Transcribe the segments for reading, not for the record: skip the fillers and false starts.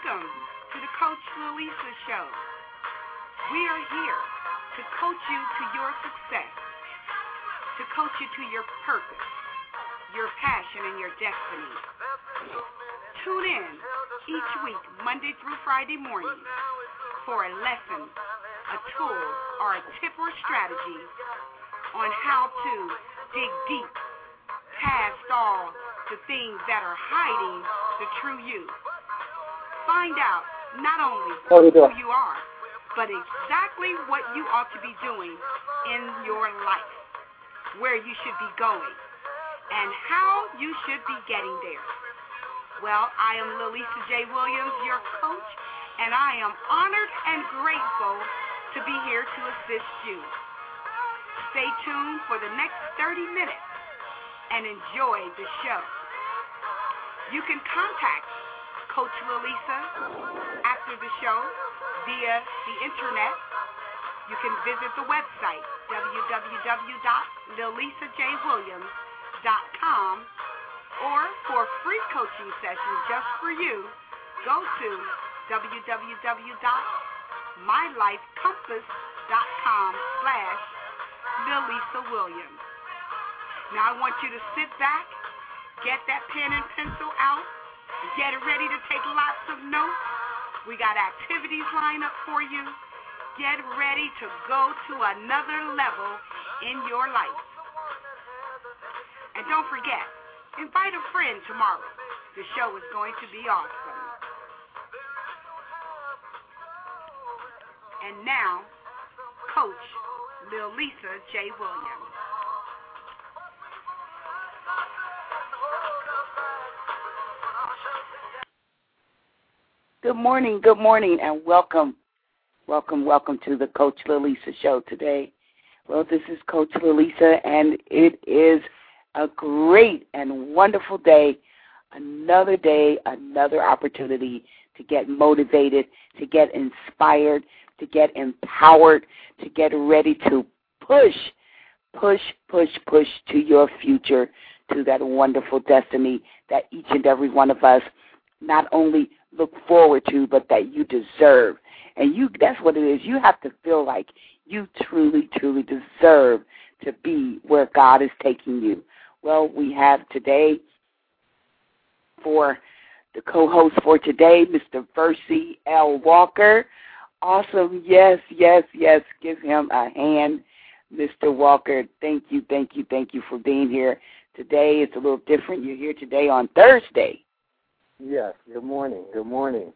Welcome to the Coach Lalisa Show. We are here to coach you to your success, to coach you to your purpose, your passion, and your destiny. Tune in each week, Monday through Friday morning, for a lesson, a tool, or a tip or strategy on how to dig deep past all the things that are hiding the true you. Find out not only who you are, but exactly what you ought to be doing in your life, where you should be going, and how you should be getting there. Well, I am Lalisa J. Williams, your coach, and I am honored and grateful to be here to assist you. Stay tuned for the next 30 minutes and enjoy the show. You can contact Coach Lalisa after the show via the internet. You can visit the website, www.lalisajwilliams.com, or for free coaching sessions just for you, go to www.mylifecompass.com/Lalisa Williams. Now I want you to sit back, get that pen and pencil out, get ready to take lots of notes. We got activities lined up for you. Get ready to go to another level in your life. And don't forget, invite a friend tomorrow. The show is going to be awesome. And now, Coach Lalisa J. Williams. Good morning, and welcome to the Coach Lalisa Show today. Well, this is Coach Lalisa, and it is a great and wonderful day, another opportunity to get motivated, to get inspired, to get empowered, to get ready to push to your future, to that wonderful destiny that each and every one of us not only look forward to, but that you deserve. And that's what it is. You have to feel like you truly deserve to be where God is taking you. Well, we have today for the co-host for today, Mr. Versi L. Walker. Awesome. Yes. Give him a hand, Mr. Walker. Thank you for being here today. It's a little different. You're here today on Thursday. Yes, good morning. Good morning.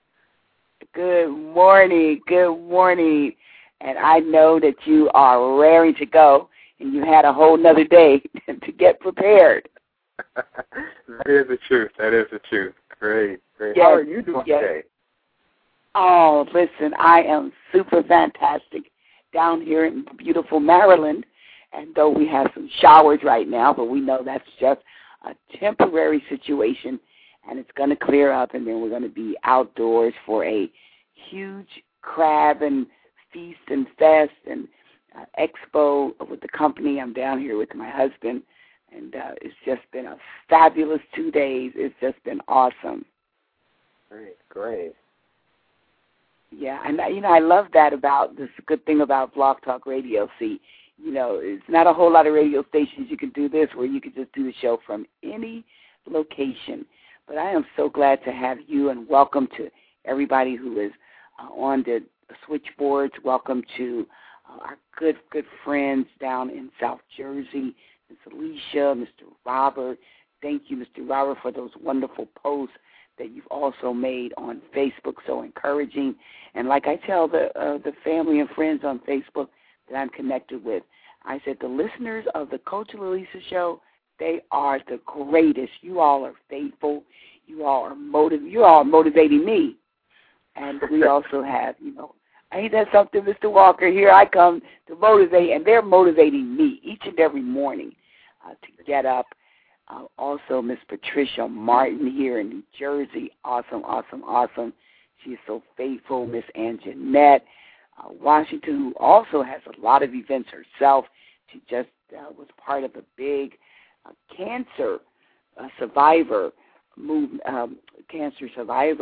And I know that you are raring to go, and you had a whole nother day to get prepared. That is the truth. Great. Yes, How are you doing today? Oh, listen, I am super fantastic down here in beautiful Maryland, and though we have some showers right now, but we know that's just a temporary situation, and it's going to clear up, and then we're going to be outdoors for a huge crab and feast and fest and expo with the company. I'm down here with my husband, and it's just been a fabulous 2 days. It's just been awesome. Great. Yeah, and I love that about this good thing about Blog Talk Radio. See, it's not a whole lot of radio stations you can do this where you can just do the show from any location. But I am so glad to have you, and welcome to everybody who is on the switchboards. Welcome to our good friends down in South Jersey, Ms. Alicia, Mr. Robert. Thank you, Mr. Robert, for those wonderful posts that you've also made on Facebook, so encouraging. And like I tell the family and friends on Facebook that I'm connected with, I said the listeners of the Coach Lalisa Show, they are the greatest. You all are faithful. You all are motivating me. And we also have, ain't that something, Mr. Walker? Here I come to motivate, and they're motivating me each and every morning to get up. Also, Miss Patricia Martin here in New Jersey. Awesome. She's so faithful. Miss Anjanette Washington, who also has a lot of events herself. She just was part of a big cancer survivor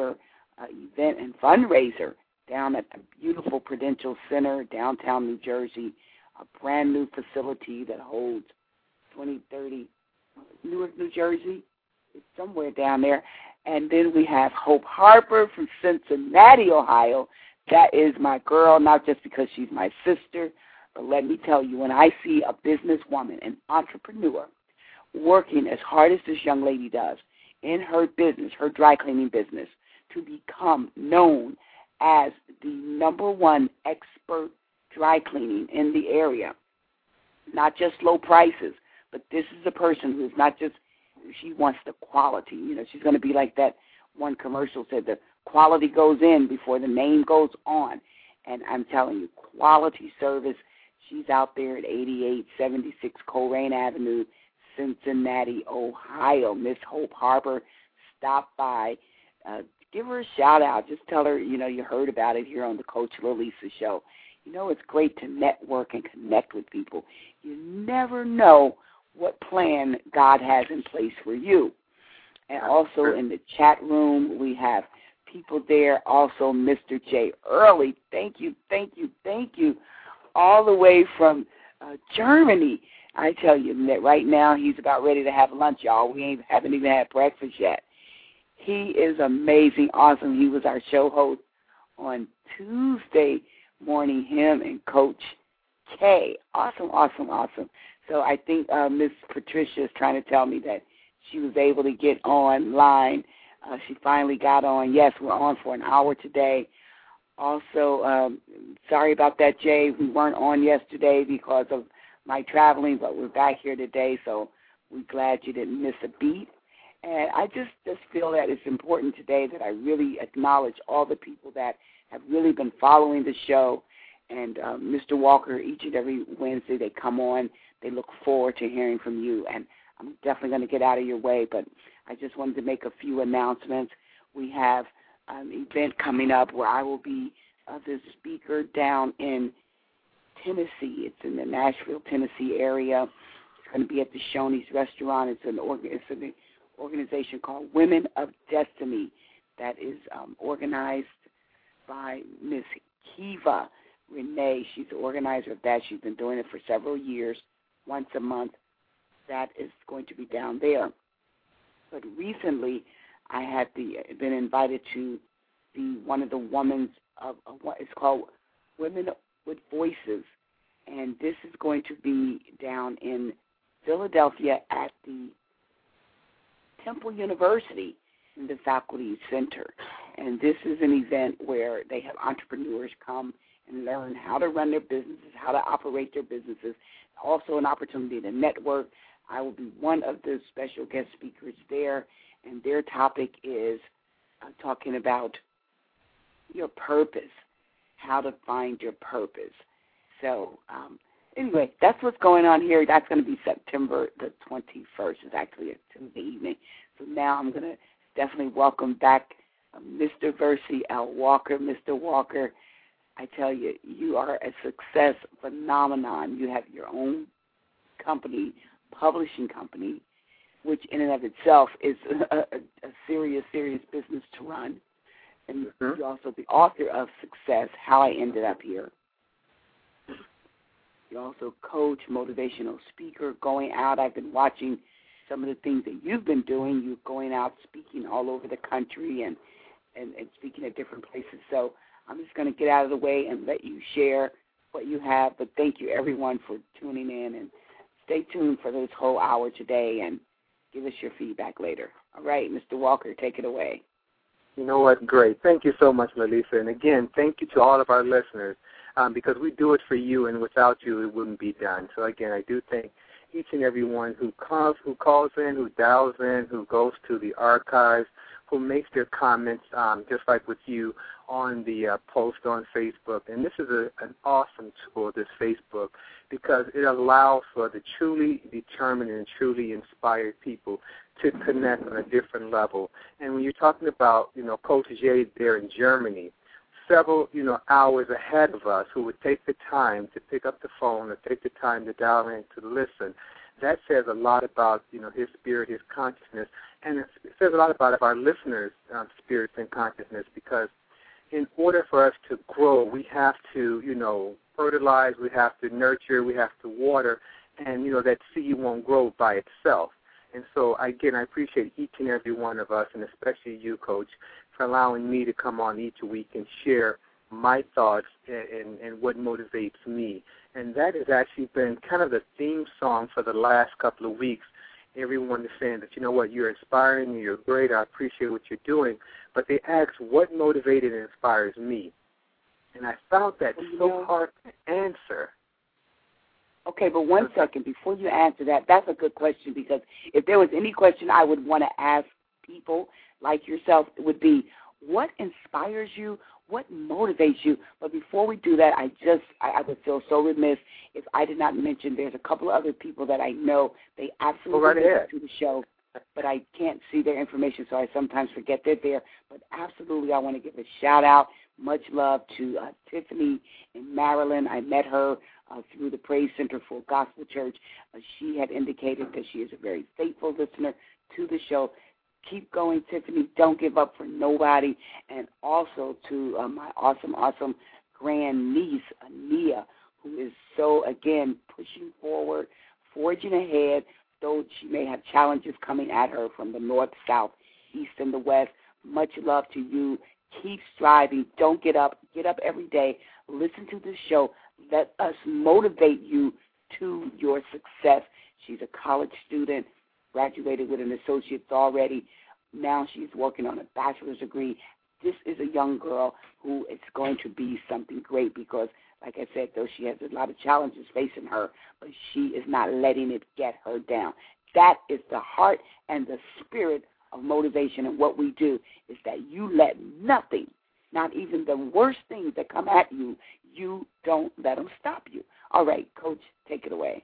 event and fundraiser down at the beautiful Prudential Center, downtown New Jersey, a brand new facility that holds 20, 30, Newark, New Jersey. It's somewhere down there. And then we have Hope Harper from Cincinnati, Ohio. That is my girl, not just because she's my sister, but let me tell you, when I see a businesswoman, an entrepreneur, working as hard as this young lady does in her business, her dry cleaning business, to become known as the #1 expert dry cleaning in the area, not just low prices, but this is a person who's not just, she wants the quality. You know, she's going to be like that one commercial said, the quality goes in before the name goes on. And I'm telling you, quality service. She's out there at 8876 Coleraine Avenue, Cincinnati, Ohio. Miss Hope Harper, stop by. Give her a shout-out. Just tell her, you know, you heard about it here on the Coach Lalisa Show. You know, it's great to network and connect with people. You never know what plan God has in place for you. And also in the chat room, we have people there. Also, Mr. J. Early, thank you, all the way from Germany. I tell you that right now he's about ready to have lunch, y'all. We haven't even had breakfast yet. He is amazing, awesome. He was our show host on Tuesday morning, him and Coach K. Awesome. So I think Miss Patricia is trying to tell me that she was able to get online. She finally got on. Yes, we're on for an hour today. Also, sorry about that, Jay. We weren't on yesterday because of my traveling, but we're back here today, so we're glad you didn't miss a beat. And I just feel that it's important today that I really acknowledge all the people that have really been following the show. And Mr. Walker, each and every Wednesday they come on. They look forward to hearing from you. And I'm definitely going to get out of your way, but I just wanted to make a few announcements. We have an event coming up where I will be the speaker down in Tennessee. It's in the Nashville, Tennessee area. It's going to be at the Shoney's Restaurant. It's an organization called Women of Destiny that is organized by Miss Kiva Renee. She's the organizer of that. She's been doing it for several years, once a month. That is going to be down there. But recently, I had been invited to be one of the women's of what is called Women with Voices, and this is going to be down in Philadelphia at the Temple University in the Faculty Center. And this is an event where they have entrepreneurs come and learn how to run their businesses, how to operate their businesses, also an opportunity to network. I will be one of the special guest speakers there, and their topic is talking about your purpose, how to find your purpose. So anyway, that's what's going on here. That's going to be September the 21st. It's actually a Tuesday evening. So now I'm going to definitely welcome back Mr. Versi L. Walker. Mr. Walker, I tell you, you are a success phenomenon. You have your own company, publishing company, which in and of itself is a serious business to run. And you're also the author of Success, How I Ended Up Here. You're also coach, motivational speaker, going out. I've been watching some of the things that you've been doing. You're going out speaking all over the country and speaking at different places. So I'm just going to get out of the way and let you share what you have. But thank you, everyone, for tuning in. And stay tuned for this whole hour today and give us your feedback later. All right, Mr. Walker, take it away. You know what? Great. Thank you so much, Lalisa. And, again, thank you to all of our listeners because we do it for you, and without you it wouldn't be done. So, again, I do thank each and every one who calls in, who dials in, who goes to the archives, who makes their comments, just like with you, on the post on Facebook. And this is an awesome tool, this Facebook, because it allows for the truly determined and truly inspired people to connect on a different level. And when you're talking about, Coach Jay there in Germany, several, hours ahead of us, who would take the time to pick up the phone or take the time to dial in to listen. that says a lot about, his spirit, his consciousness, and it says a lot about our listeners' spirits and consciousness, because in order for us to grow, we have to, fertilize, we have to nurture, we have to water, and, that seed won't grow by itself. And so, again, I appreciate each and every one of us, and especially you, Coach, for allowing me to come on each week and share my thoughts and what motivates me. And that has actually been kind of the theme song for the last couple of weeks. Everyone is saying that, you're inspiring, you're great, I appreciate what you're doing. But they ask, what motivated and inspires me? And I found that so hard to answer. Okay, but one second, before you answer that, that's a good question, because if there was any question I would want to ask people like yourself, it would be, what inspires you? What motivates you? But before we do that, I would feel so remiss if I did not mention there's a couple of other people that I know. They absolutely listen to the show, but I can't see their information, so I sometimes forget they're there. But absolutely, I want to give a shout-out, much love to Tiffany in Maryland. I met her through the Praise Center for Gospel Church. She had indicated that she is a very faithful listener to the show. Keep going, Tiffany. Don't give up for nobody. And also to my awesome grandniece, Ania, who is so, again, pushing forward, forging ahead, though she may have challenges coming at her from the north, south, east, and the west. Much love to you. Keep striving. Don't get up. Get up every day. Listen to this show. Let us motivate you to your success. She's a college student, graduated with an associate's already. Now she's working on a bachelor's degree. This is a young girl who is going to be something great because, like I said, though she has a lot of challenges facing her, but she is not letting it get her down. That is the heart and the spirit of motivation, and what we do is that you let nothing, not even the worst things that come at you, you don't let them stop you. All right, Coach, take it away.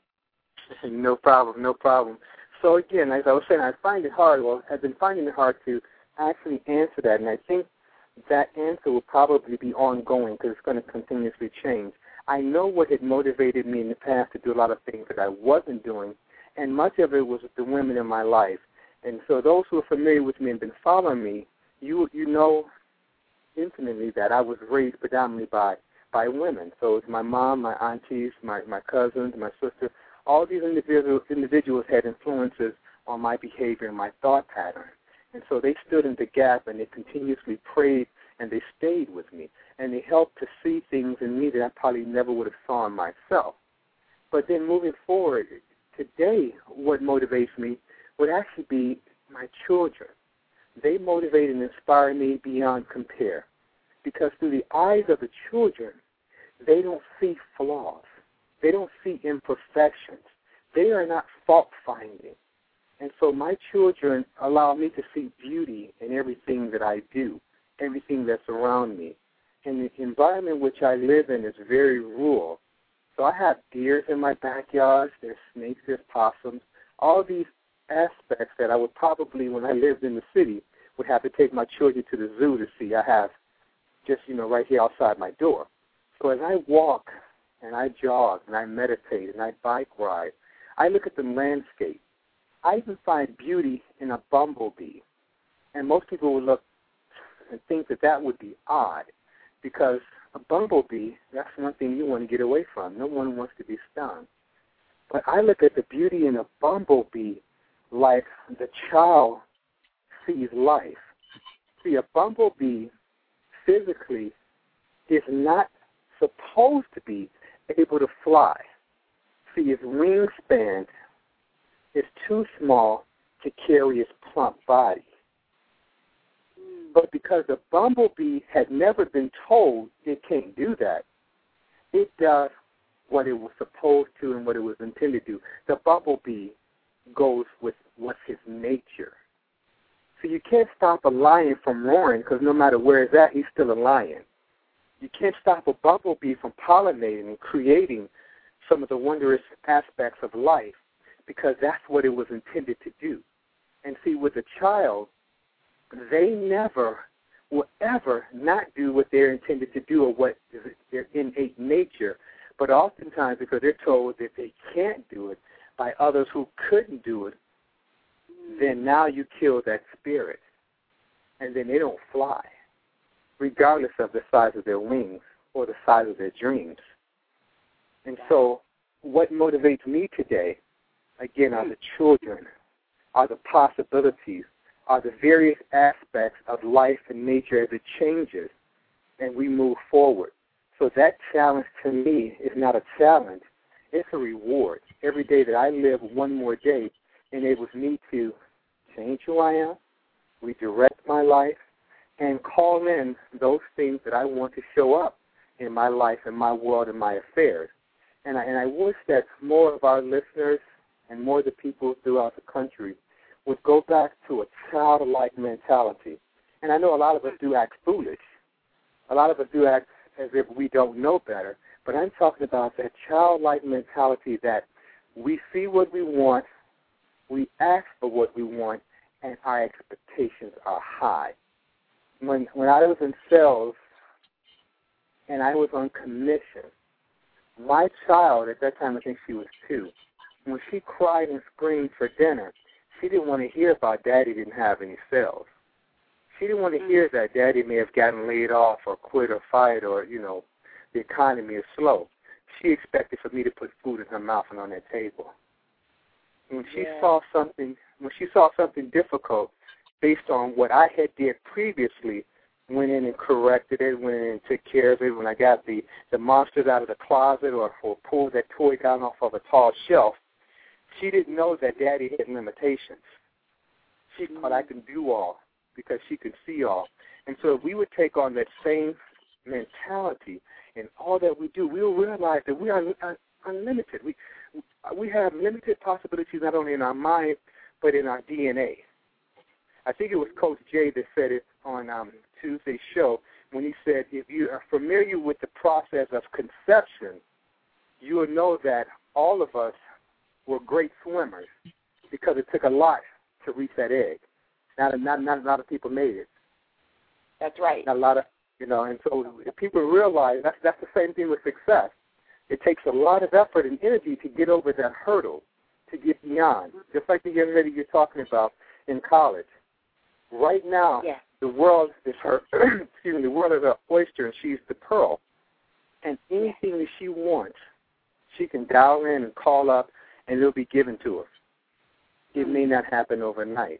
No problem. So, again, as I was saying, I find it hard. Well, I've been finding it hard to actually answer that, and I think that answer will probably be ongoing because it's going to continuously change. I know what had motivated me in the past to do a lot of things that I wasn't doing, and much of it was with the women in my life. And so those who are familiar with me and been following me, you know intimately that I was raised predominantly by women. So it's my mom, my aunties, my cousins, my sister. All these individuals had influences on my behavior and my thought pattern. And so they stood in the gap, and they continuously prayed, and they stayed with me. And they helped to see things in me that I probably never would have saw in myself. But then moving forward, today what motivates me would actually be my children. They motivate and inspire me beyond compare. Because through the eyes of the children, they don't see flaws. They don't see imperfections. They are not fault-finding. And so my children allow me to see beauty in everything that I do, everything that's around me. And the environment which I live in is very rural. So I have deers in my backyard, there's snakes, there's possums, all these aspects that I would probably, when I lived in the city, would have to take my children to the zoo to see. I have just, right here outside my door. So as I walk and I jog and I meditate and I bike ride, I look at the landscape. I even find beauty in a bumblebee. And most people would look and think that would be odd because a bumblebee, that's one thing you want to get away from. No one wants to be stung. But I look at the beauty in a bumblebee like the child sees life. See, a bumblebee physically is not supposed to be able to fly. See, its wingspan is too small to carry its plump body. But because the bumblebee had never been told it can't do that, it does what it was supposed to and what it was intended to do. The bumblebee goes with what's his nature. So you can't stop a lion from roaring because no matter where it's at, he's still a lion. You can't stop a bumblebee from pollinating and creating some of the wondrous aspects of life because that's what it was intended to do. And see, with a child, they never will ever not do what they're intended to do or what is their innate nature. But oftentimes, because they're told that they can't do it, by others who couldn't do it, then now you kill that spirit, and then they don't fly, regardless of the size of their wings or the size of their dreams. And so what motivates me today, again, are the children, are the possibilities, are the various aspects of life and nature as it changes and we move forward. So that challenge to me is not a challenge. It's a reward. Every day that I live one more day enables me to change who I am, redirect my life, and call in those things that I want to show up in my life, in my world, in my affairs. And I wish that more of our listeners and more of the people throughout the country would go back to a childlike mentality. And I know a lot of us do act foolish. A lot of us do act as if we don't know better. But I'm talking about that childlike mentality that we see what we want, we ask for what we want, and our expectations are high. When I was in sales and I was on commission, my child, at that time I think she was 2, when she cried and screamed for dinner, she didn't want to hear about Daddy didn't have any sales. She didn't want to hear that Daddy may have gotten laid off or quit or fired or, the economy is slow. She expected for me to put food in her mouth and on that table. When she saw something difficult based on what I had did previously, went in and corrected it, went in and took care of it. When I got the monsters out of the closet or pulled that toy down off of a tall shelf, she didn't know that Daddy had limitations. She thought I can do all because she could see all. And so if we would take on that same mentality in all that we do, we will realize that we are unlimited. We have limited possibilities not only in our mind, but in our DNA. I think it was Coach Jay that said it on Tuesday's show when he said, if you are familiar with the process of conception, you will know that all of us were great swimmers because it took a lot to reach that egg. Not a lot of people made it. That's right. Not a lot of, and so if people realize that's the same thing with success. It takes a lot of effort and energy to get over that hurdle, to get beyond. Just like the young lady you're talking about in college. Right now, the world is her. The world is her oyster, and she's the pearl. And anything that she wants, she can dial in and call up, and it'll be given to her. It may not happen overnight,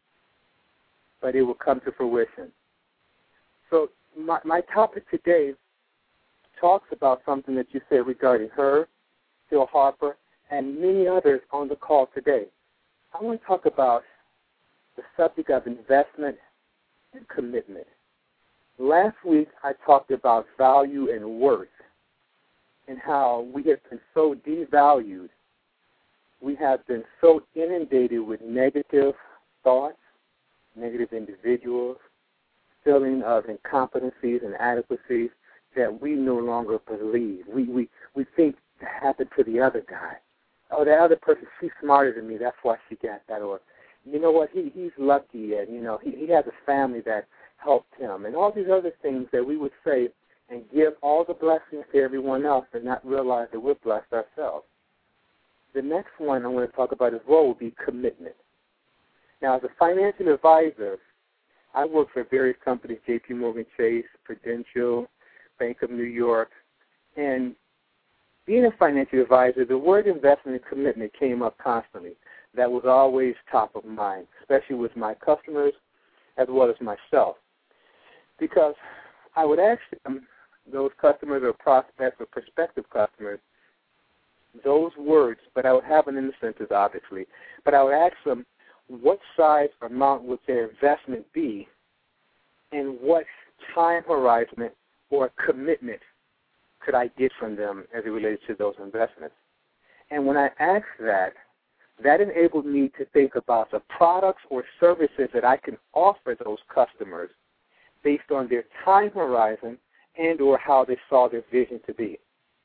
but it will come to fruition. So my topic today talks about something that you said regarding her, Phil Harper, and many others on the call today. I want to talk about the subject of investment and commitment. Last week I talked about value and worth and how we have been so devalued. We have been so inundated with negative thoughts, negative individuals, feeling of incompetencies and inadequacies that we no longer believe. We think that happened to the other guy. Oh, that other person, she's smarter than me. That's why she got that. Or, you know what, he's lucky, and, he has a family that helped him. And all these other things that we would say and give all the blessings to everyone else and not realize that we're blessed ourselves. The next one I want to talk about as well will be commitment. Now, as a financial advisor, I work for various companies, J.P. Morgan Chase, Prudential, Bank of New York, and being a financial advisor, the word investment and commitment came up constantly. That was always top of mind, especially with my customers as well as myself. Because I would ask them, those customers or prospects or prospective customers, those words, but I would have an in the sentence, obviously. But I would ask them, what size or amount would their investment be, and what time horizon or commitment could I get from them as it relates to those investments? And when I asked that enabled me to think about the products or services that I can offer those customers based on their time horizon and or how they saw their vision to be.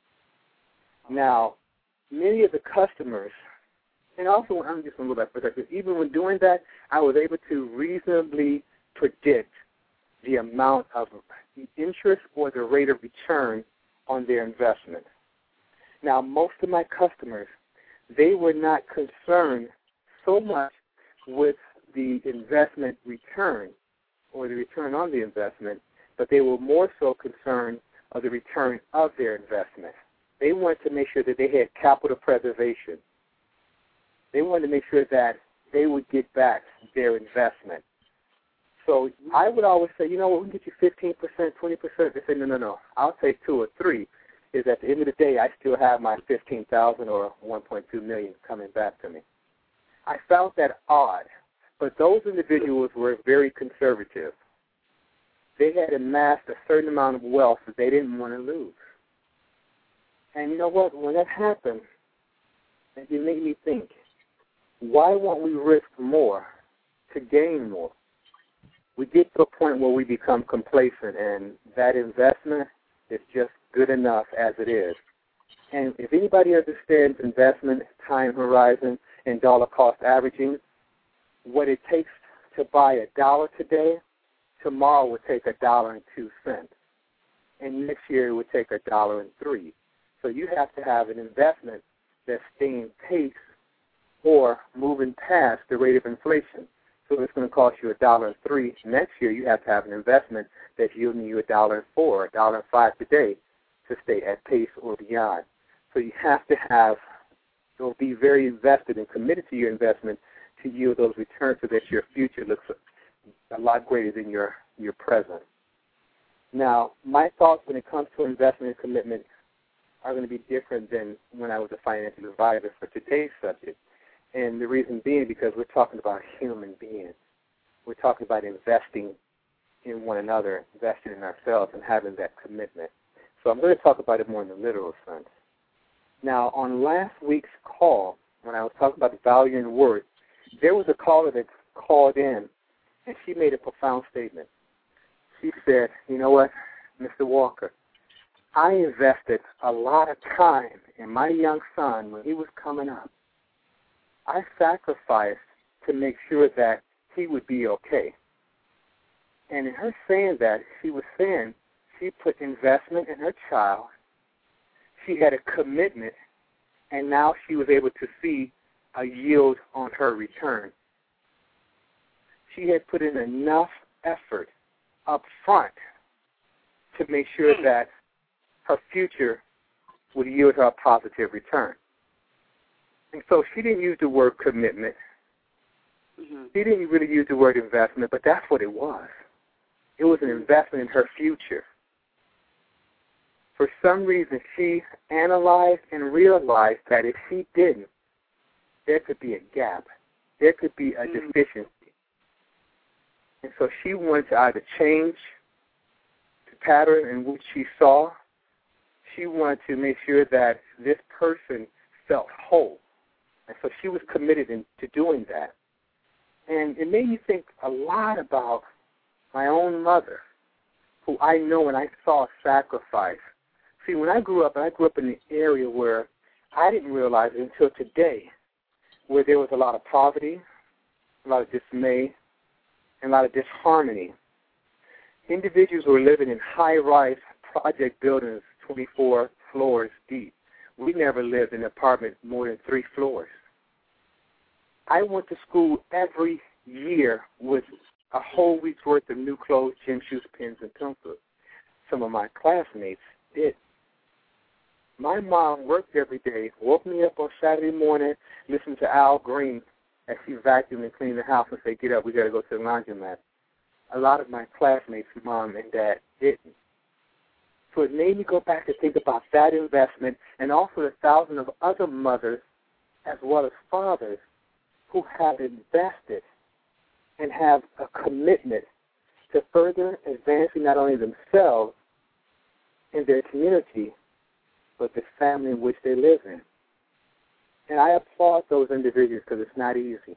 Now, many of the customers, and also I'm just going to go back for a second, even when doing that, I was able to reasonably predict the amount of interest or the rate of return on their investment. Now, most of my customers, they were not concerned so much with the investment return or the return on the investment, but they were more so concerned of the return of their investment. They wanted to make sure that they had capital preservation. They wanted to make sure that they would get back their investment. So I would always say, you know what, we can get you 15%, 20%. They say, no, I'll take 2 or 3. Is at the end of the day, I still have my $15,000 or $1.2 million coming back to me. I found that odd, but those individuals were very conservative. They had amassed a certain amount of wealth that they didn't want to lose. And you know what? When that happened, it made me think, why won't we risk more to gain more? We get to a point where we become complacent, and that investment is just good enough as it is. And if anybody understands investment, time horizon, and dollar cost averaging, what it takes to buy $1 today, tomorrow would take $1.02. And next year it would take $1.03. So you have to have an investment that's staying pace or moving past the rate of inflation. So it's going to cost you $1.03. Next year you have to have an investment that's yielding you $1.04, $1.05 today to stay at pace or beyond. So you have to have, you'll be very invested and committed to your investment to yield those returns so that your future looks a lot greater than your present. Now, my thoughts when it comes to investment and commitment are going to be different than when I was a financial advisor for today's subject. And the reason being because we're talking about human beings. We're talking about investing in one another, investing in ourselves, and having that commitment. So I'm going to talk about it more in the literal sense. Now, on last week's call, when I was talking about the value and worth, there was a caller that called in, and she made a profound statement. She said, you know what, Mr. Walker, I invested a lot of time in my young son when he was coming up. I sacrificed to make sure that he would be okay. And in her saying that, she was saying she put investment in her child. She had a commitment, and now she was able to see a yield on her return. She had put in enough effort up front to make sure that her future would yield her a positive return. And so she didn't use the word commitment. Mm-hmm. She didn't really use the word investment, but that's what it was. It was an investment in her future. For some reason, she analyzed and realized that if she didn't, there could be a gap. There could be a deficiency. And so she wanted to either change the pattern in which she saw. She wanted to make sure that this person felt whole. And so she was committed to doing that. And it made me think a lot about my own mother, who I know and I saw sacrifice. See, when I grew up in an area where I didn't realize it until today, where there was a lot of poverty, a lot of dismay, and a lot of disharmony. Individuals were living in high-rise project buildings 24 floors deep. We never lived in an apartment more than 3 floors. I went to school every year with a whole week's worth of new clothes, gym shoes, pens, and pencils. Some of my classmates did. My mom worked every day, woke me up on Saturday morning, listened to Al Green as she vacuumed and cleaned the house and said, get up, we got to go to the laundromat. A lot of my classmates, mom and dad, didn't. So it made me go back and think about that investment and also the thousands of other mothers as well as fathers who have invested and have a commitment to further advancing not only themselves and their community, but the family in which they live in. And I applaud those individuals because it's not easy.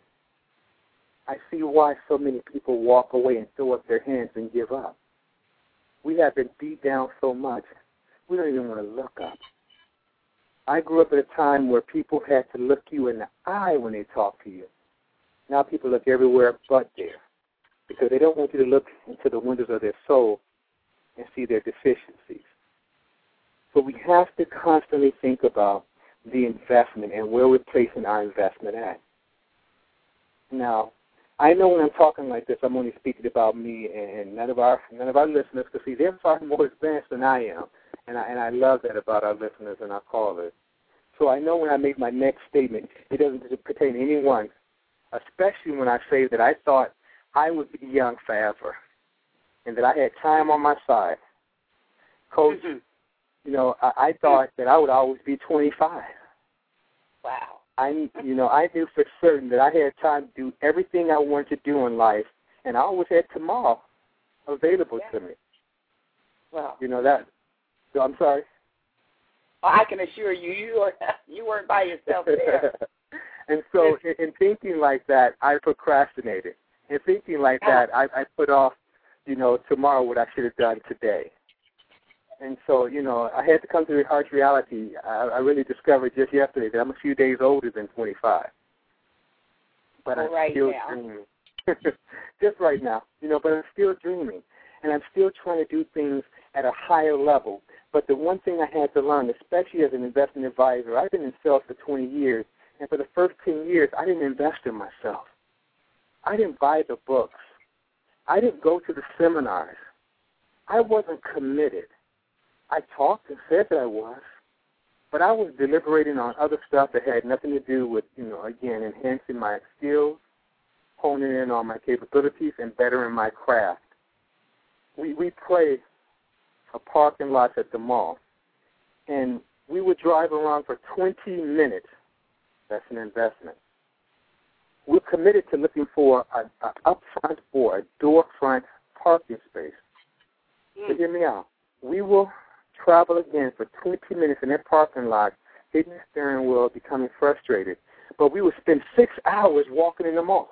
I see why so many people walk away and throw up their hands and give up. We have been beat down so much, we don't even want to look up. I grew up at a time where people had to look you in the eye when they talk to you. Now people look everywhere but there because they don't want you to look into the windows of their soul and see their deficiencies. So we have to constantly think about the investment and where we're placing our investment at. Now, I know when I'm talking like this, I'm only speaking about me and none of our listeners, because see, they're far more advanced than I am, and I love that about our listeners and our callers. So I know when I make my next statement, it doesn't pertain to anyone, especially when I say that I thought I would be young forever and that I had time on my side. Coach, you know, I thought that I would always be 25. Wow. I knew for certain that I had time to do everything I wanted to do in life, and I always had tomorrow available to me. Wow. You know that. So I'm sorry. Well, I can assure you, you weren't by yourself there. And so in thinking like that, I procrastinated. In thinking like that, I put off, you know, tomorrow what I should have done today. And so, you know, I had to come to the harsh reality. I really discovered just yesterday that I'm a few days older than 25. But I'm still dreaming. Just right now, you know, but I'm still dreaming. And I'm still trying to do things at a higher level. But the one thing I had to learn, especially as an investment advisor, I've been in sales for 20 years, and for the first 10 years, I didn't invest in myself. I didn't buy the books. I didn't go to the seminars. I wasn't committed. I talked and said that I was, but I was deliberating on other stuff that had nothing to do with, you know, again, enhancing my skills, honing in on my capabilities, and bettering my craft. We play a parking lot at the mall, and we would drive around for 20 minutes. That's an investment. We're committed to looking for an upfront or a door front parking space. So hear me out. We will travel again for 20 minutes in that parking lot, hitting the steering wheel, becoming frustrated. But we would spend 6 hours walking in the mall.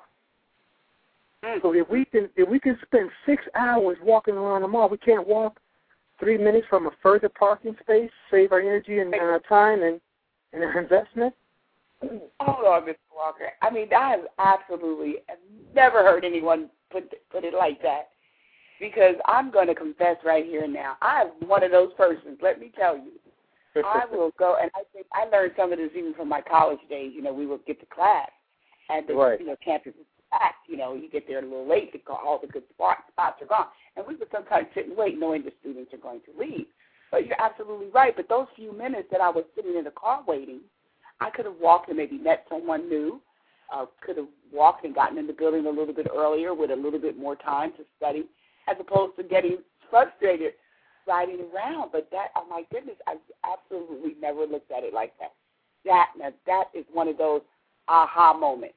So if we can spend 6 hours walking around the mall, we can't walk 3 minutes from a further parking space, save our energy and our time and our investment. Hold on, Mr. Walker. I mean, I have absolutely never heard anyone put it like that. Because I'm going to confess right here and now, I'm one of those persons. Let me tell you, I will go, and I think I learned some of this even from my college days. You know, we would get to class, and the you know, campus is packed. You know, you get there a little late because all the good spots are gone, and we would sometimes sit and wait, knowing the students are going to leave. But you're absolutely right. But those few minutes that I was sitting in the car waiting, I could have walked and maybe met someone new. Could have walked and gotten in the building a little bit earlier with a little bit more time to study, as opposed to getting frustrated riding around. But that, oh my goodness, I absolutely never looked at it like that. That is one of those aha moments.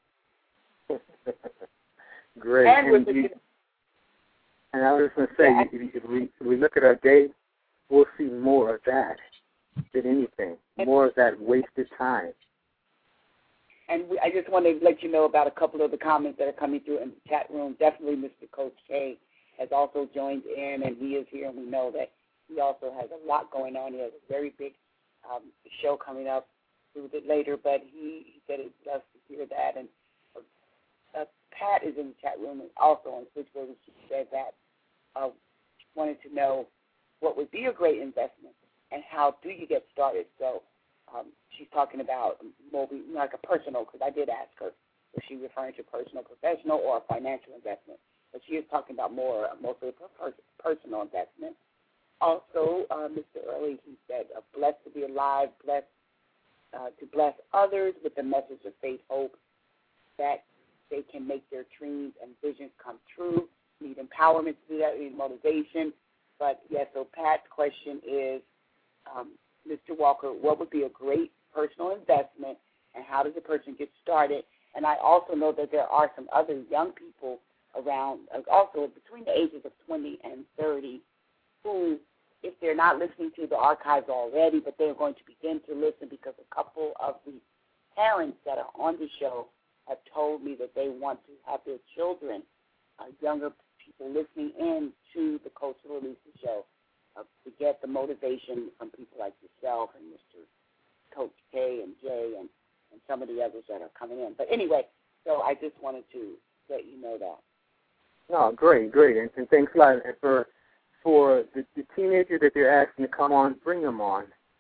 Great. And I was going to say, if we look at our day, we'll see more of that than anything, more of that wasted time. And I just want to let you know about a couple of the comments that are coming through in the chat room. Definitely Mr. Coach K has also joined in, and he is here, and we know that he also has a lot going on. He has a very big show coming up a little bit later, but he said he'd love to hear that. And Pat is in the chat room and also on Switchboard, and she said that wanted to know what would be a great investment and how do you get started. So she's talking about maybe like a personal, because I did ask her if she referring to personal, professional, or a financial investment. But she is talking about mostly personal investment. Also, Mr. Early, he said, blessed to be alive, blessed to bless others with the message of faith, hope, that they can make their dreams and visions come true. Need empowerment to do that, need motivation. But, yes, so Pat's question is, Mr. Walker, what would be a great personal investment, and how does a person get started? And I also know that there are some other young people around, also between the ages of 20 and 30, who, if they're not listening to the archives already, but they're going to begin to listen, because a couple of the parents that are on the show have told me that they want to have their children, younger people, listening in to the Coach Lisa show to get the motivation from people like yourself and Mr. Coach K and Jay and some of the others that are coming in. But anyway, so I just wanted to let you know that. No, great. And thanks a lot. And for the teenager that they're asking to come on, bring them on.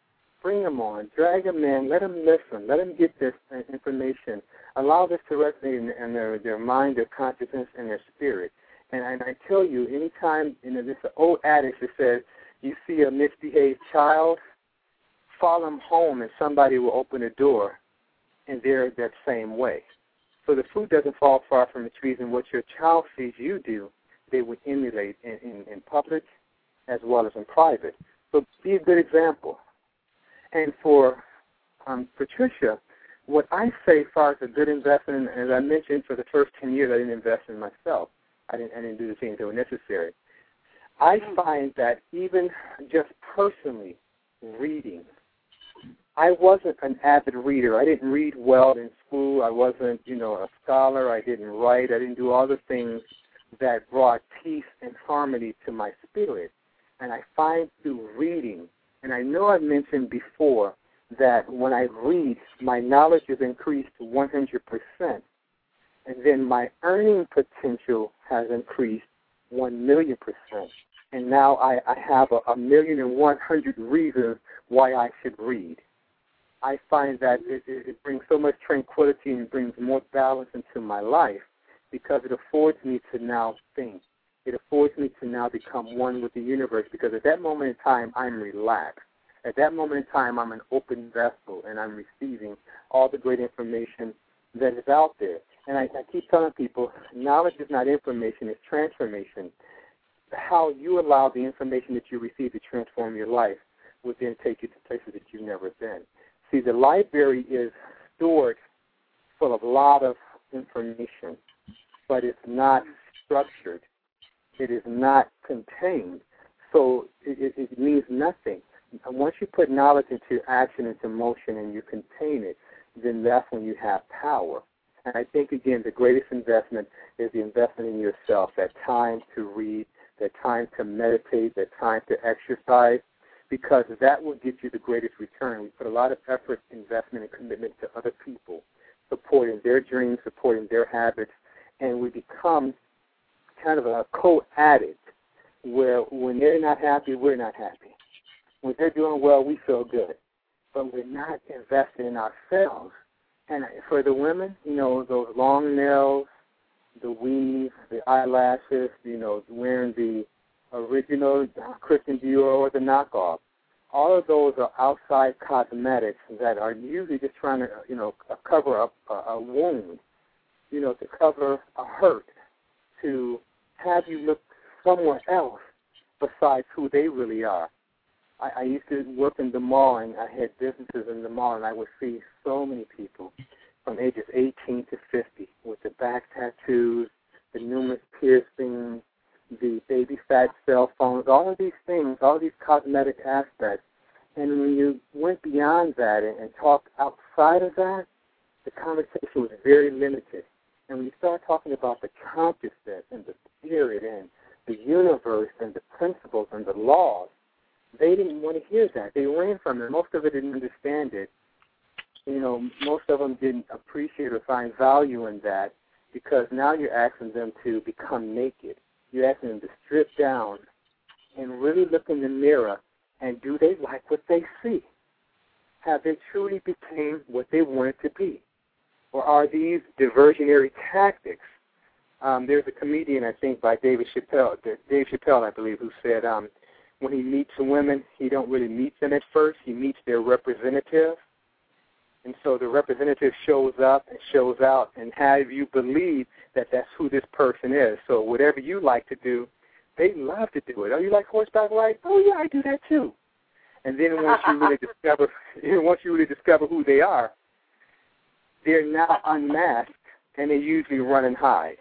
bring them on, drag them in, let them listen, let them get this information, allow this to resonate in their mind, their consciousness, and their spirit. And I tell you, anytime, there's an old adage that says, you see a misbehaved child, follow them home and somebody will open a door, and they're that same way. So the fruit doesn't fall far from the trees, and what your child sees you do, they would emulate in public as well as in private. So be a good example. And for Patricia, what I say as far as a good investment, as I mentioned, for the first 10 years I didn't invest in myself. I didn't do the things that were necessary. I find that even just personally reading, I wasn't an avid reader. I didn't read well in school. I wasn't, a scholar. I didn't write. I didn't do all the things that brought peace and harmony to my spirit. And I find through reading, and I know I've mentioned before that when I read, my knowledge is increased to 100%. And then my earning potential has increased 1,000,000%. And now I have 1,100,000 reasons why I should read. I find that it brings so much tranquility and brings more balance into my life because it affords me to now think. It affords me to now become one with the universe because at that moment in time, I'm relaxed. At that moment in time, I'm an open vessel and I'm receiving all the great information that is out there. And I keep telling people, knowledge is not information, it's transformation. How you allow the information that you receive to transform your life will then take you to places that you've never been. See, the library is stored full of a lot of information, but it's not structured. It is not contained. So it means nothing. And once you put knowledge into action, into motion, and you contain it, then that's when you have power. And I think, again, the greatest investment is the investment in yourself, that time to read, that time to meditate, that time to exercise, because that will get you the greatest return. We put a lot of effort, investment, and commitment to other people, supporting their dreams, supporting their habits, and we become kind of a co-addict where when they're not happy, we're not happy. When they're doing well, we feel good, but we're not investing in ourselves. And for the women, those long nails, the weave, the eyelashes, wearing the original Christian Dior or the knockoff, all of those are outside cosmetics that are usually just trying to, cover up a wound, to cover a hurt, to have you look somewhere else besides who they really are. I used to work in the mall, and I had businesses in the mall, and I would see so many people from ages 18 to 50 with the back tattoos, the numerous piercings, the baby fat cell phones, all of these things, all of these cosmetic aspects. And when you went beyond that and talked outside of that, the conversation was very limited. And when you start talking about the consciousness and the spirit and the universe and the principles and the laws, they didn't want to hear that. They ran from it. Most of it didn't understand it. Most of them didn't appreciate or find value in that because now you're asking them to become naked. You're asking them to strip down and really look in the mirror and do they like what they see? Have they truly become what they wanted to be? Or are these diversionary tactics? There's a comedian, I think, by Dave Chappelle, I believe, who said when he meets women, he don't really meet them at first. He meets their representative. And so the representative shows up and shows out and have you believe that that's who this person is. So whatever you like to do, they love to do it. Oh, you like horseback riding? Oh, yeah, I do that too. And then once you really discover who they are, they're now unmasked, and they usually run and hide.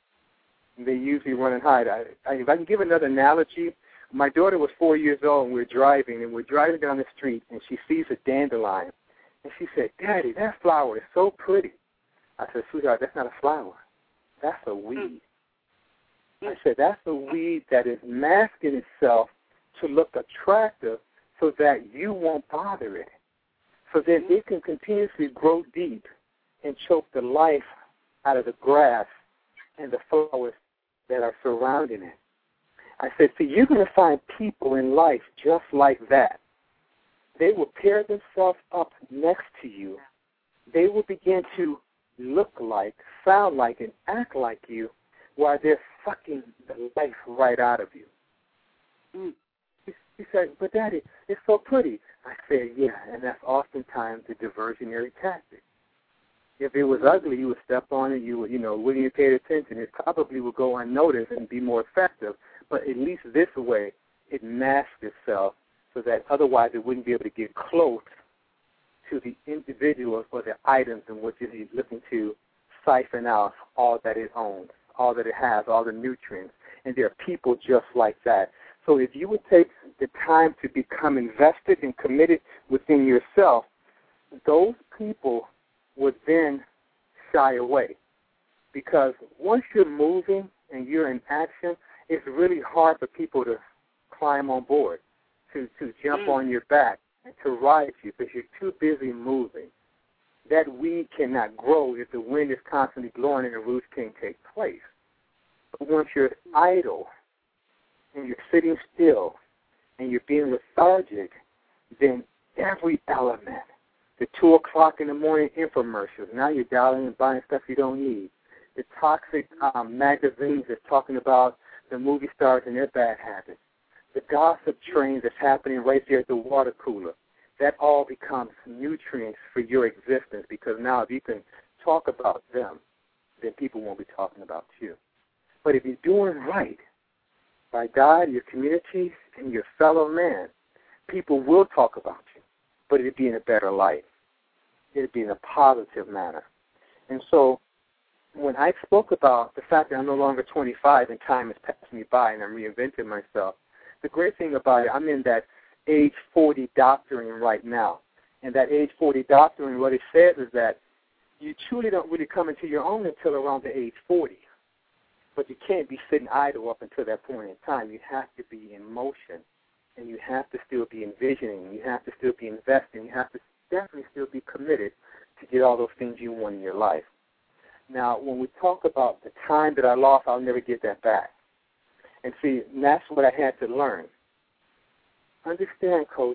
If I can give another analogy, my daughter was 4 years old, and we're driving down the street, and she sees a dandelion. And she said, "Daddy, that flower is so pretty." I said, "Sweetheart, that's not a flower. That's a weed." I said, "That's a weed that is masking itself to look attractive so that you won't bother it, so that it can continuously grow deep and choke the life out of the grass and the flowers that are surrounding it." I said, "See, you're going to find people in life just like that. they will pair themselves up next to you. They will begin to look like, sound like, and act like you while they're sucking the life right out of you. He said, but Daddy, it's so pretty. I said, yeah, and that's oftentimes the diversionary tactic. If it was ugly, you would step on it, you would, wouldn't even pay attention. It probably would go unnoticed and be more effective. But at least this way, it masks itself so that otherwise it wouldn't be able to get close to the individuals or the items in which it is looking to siphon out all that it owns, all that it has, all the nutrients. And there are people just like that. So if you would take the time to become invested and committed within yourself, those people would then shy away. Because once you're moving and you're in action, it's really hard for people to climb on board, to jump on your back and to ride you because you're too busy moving. That weed cannot grow if the wind is constantly blowing and the roots can't take place. But once you're idle and you're sitting still and you're being lethargic, then every element, the 2 o'clock in the morning infomercials, now you're dialing and buying stuff you don't need. The toxic magazines that's talking about the movie stars and their bad habits. The gossip train that's happening right there at the water cooler. That all becomes nutrients for your existence because now if you can talk about them, then people won't be talking about you. But if you're doing right by God, your community, and your fellow man, people will talk about you, but it'll be in a better light. It'll be in a positive manner. And so when I spoke about the fact that I'm no longer 25 and time has passed me by and I'm reinventing myself, the great thing about it, I'm in that age 40 doctoring right now. And that age 40 doctoring, what it says is that you truly don't really come into your own until around the age 40. But you can't be sitting idle up until that point in time. You have to be in motion, and you have to still be envisioning. You have to still be investing. You have to definitely still be committed to get all those things you want in your life. Now, when we talk about the time that I lost, I'll never get that back. And see, that's what I had to learn. Understand, Coach,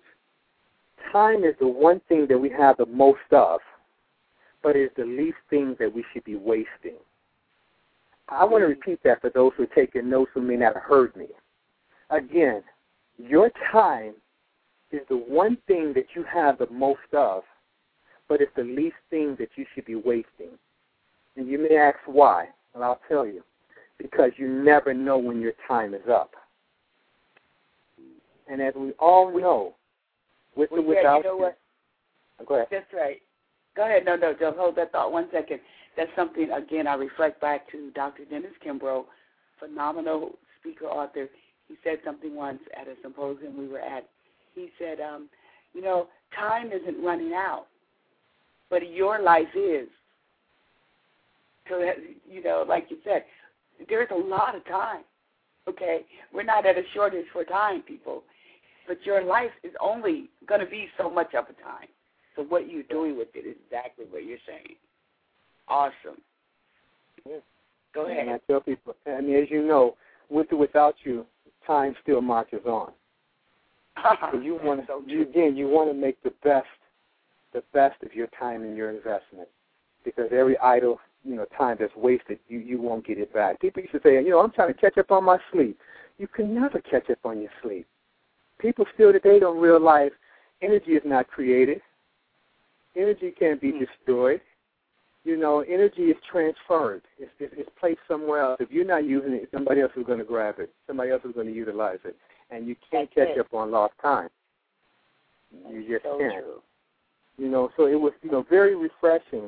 time is the one thing that we have the most of, but it's the least thing that we should be wasting. I want to repeat that for those who are taking notes who may not have heard me. Again, your time is the one thing that you have the most of, but it's the least thing that you should be wasting. And you may ask why, and I'll tell you. Because you never know when your time is up. And as we all know, with or without you know what? Go ahead. That's right. Go ahead. No, just hold that thought 1 second. That's something, again, I reflect back to Dr. Dennis Kimbrough, phenomenal speaker, author. He said something once at a symposium we were at. He said, time isn't running out, but your life is. So, like you said, there's a lot of time, okay? We're not at a shortage for time, people. But your life is only going to be so much of a time. So what you're doing with it is exactly what you're saying. Awesome. Yeah. Go ahead. And I tell people, as you know, with or without you, time still marches on. So you want to, you want to make the best of your time and your investment, because every idle time that's wasted, you won't get it back. People used to say, I'm trying to catch up on my sleep. You can never catch up on your sleep. People still today don't realize energy is not created. Energy can't be destroyed. Energy is transferred. It's placed somewhere else. If you're not using it, somebody else is going to grab it. Somebody else is going to utilize it. And you can't catch up on lost time. You just can't. True. So it was, very refreshing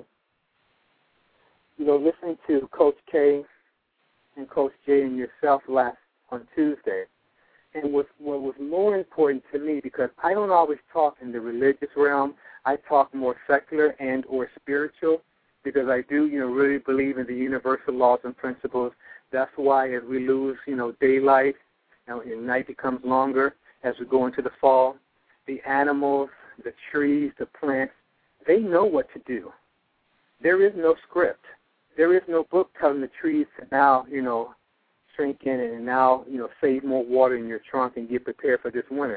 listening to Coach K and Coach J and yourself on Tuesday. And what was more important to me, because I don't always talk in the religious realm, I talk more secular and or spiritual, because I do, really believe in the universal laws and principles. That's why as we lose, daylight, and night becomes longer as we go into the fall, the animals, the trees, the plants, they know what to do. There is no script. There is no book telling the trees to now, shrink in and now, save more water in your trunk and get prepared for this winter.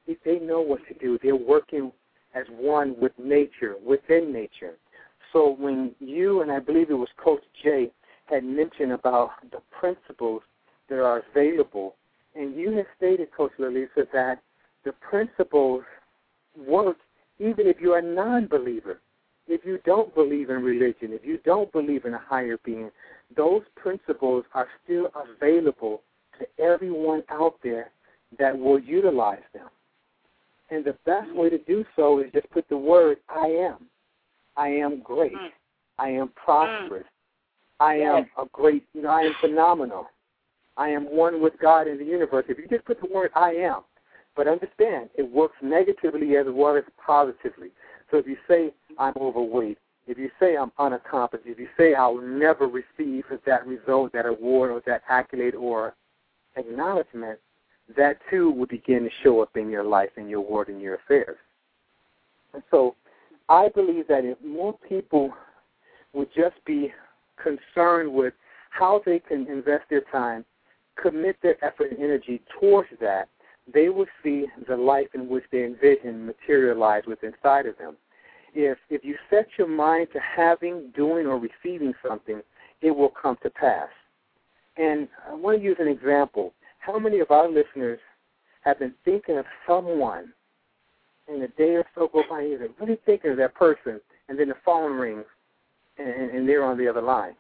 they know what to do. They're working as one with nature, within nature. So when you, and I believe it was Coach Jay, had mentioned about the principles that are available, and you have stated, Coach Lalisa, that the principles work even if you're a non-believer. If you don't believe in religion, if you don't believe in a higher being, those principles are still available to everyone out there that will utilize them. And the best way to do so is just put the word I am. I am great. I am prosperous. I am a great, I am phenomenal. I am one with God in the universe. If you just put the word I am, but understand, it works negatively as well as positively. So if you say I'm overweight, if you say I'm unaccomplished, if you say I'll never receive that result, that award, or that accolade or acknowledgement, that too will begin to show up in your life, in your work, in your affairs. And so I believe that if more people would just be concerned with how they can invest their time, commit their effort and energy towards that, they will see the life in which they envision materialize within inside of them. If you set your mind to having, doing, or receiving something, it will come to pass. And I want to use an example. How many of our listeners have been thinking of someone, and a day or so go by, and they're really thinking of that person, and then the phone rings, and they're on the other line?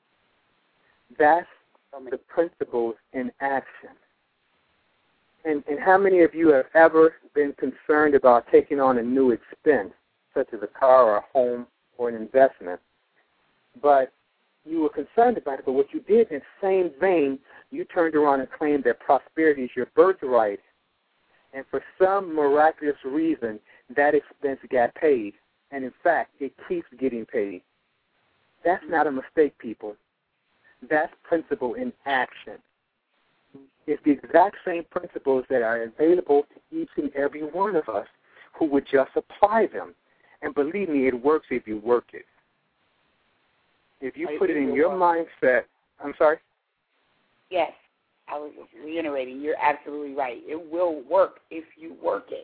That's the principles in action. And how many of you have ever been concerned about taking on a new expense, such as a car or a home or an investment, but you were concerned about it, but what you did in the same vein, you turned around and claimed that prosperity is your birthright, and for some miraculous reason, that expense got paid, and in fact, it keeps getting paid. That's not a mistake, people. That's principle in action. It's the exact same principles that are available to each and every one of us who would just apply them. And believe me, it works if you work it. If you put it in your mindset, I'm sorry? Yes, I was reiterating, you're absolutely right. It will work if you work it.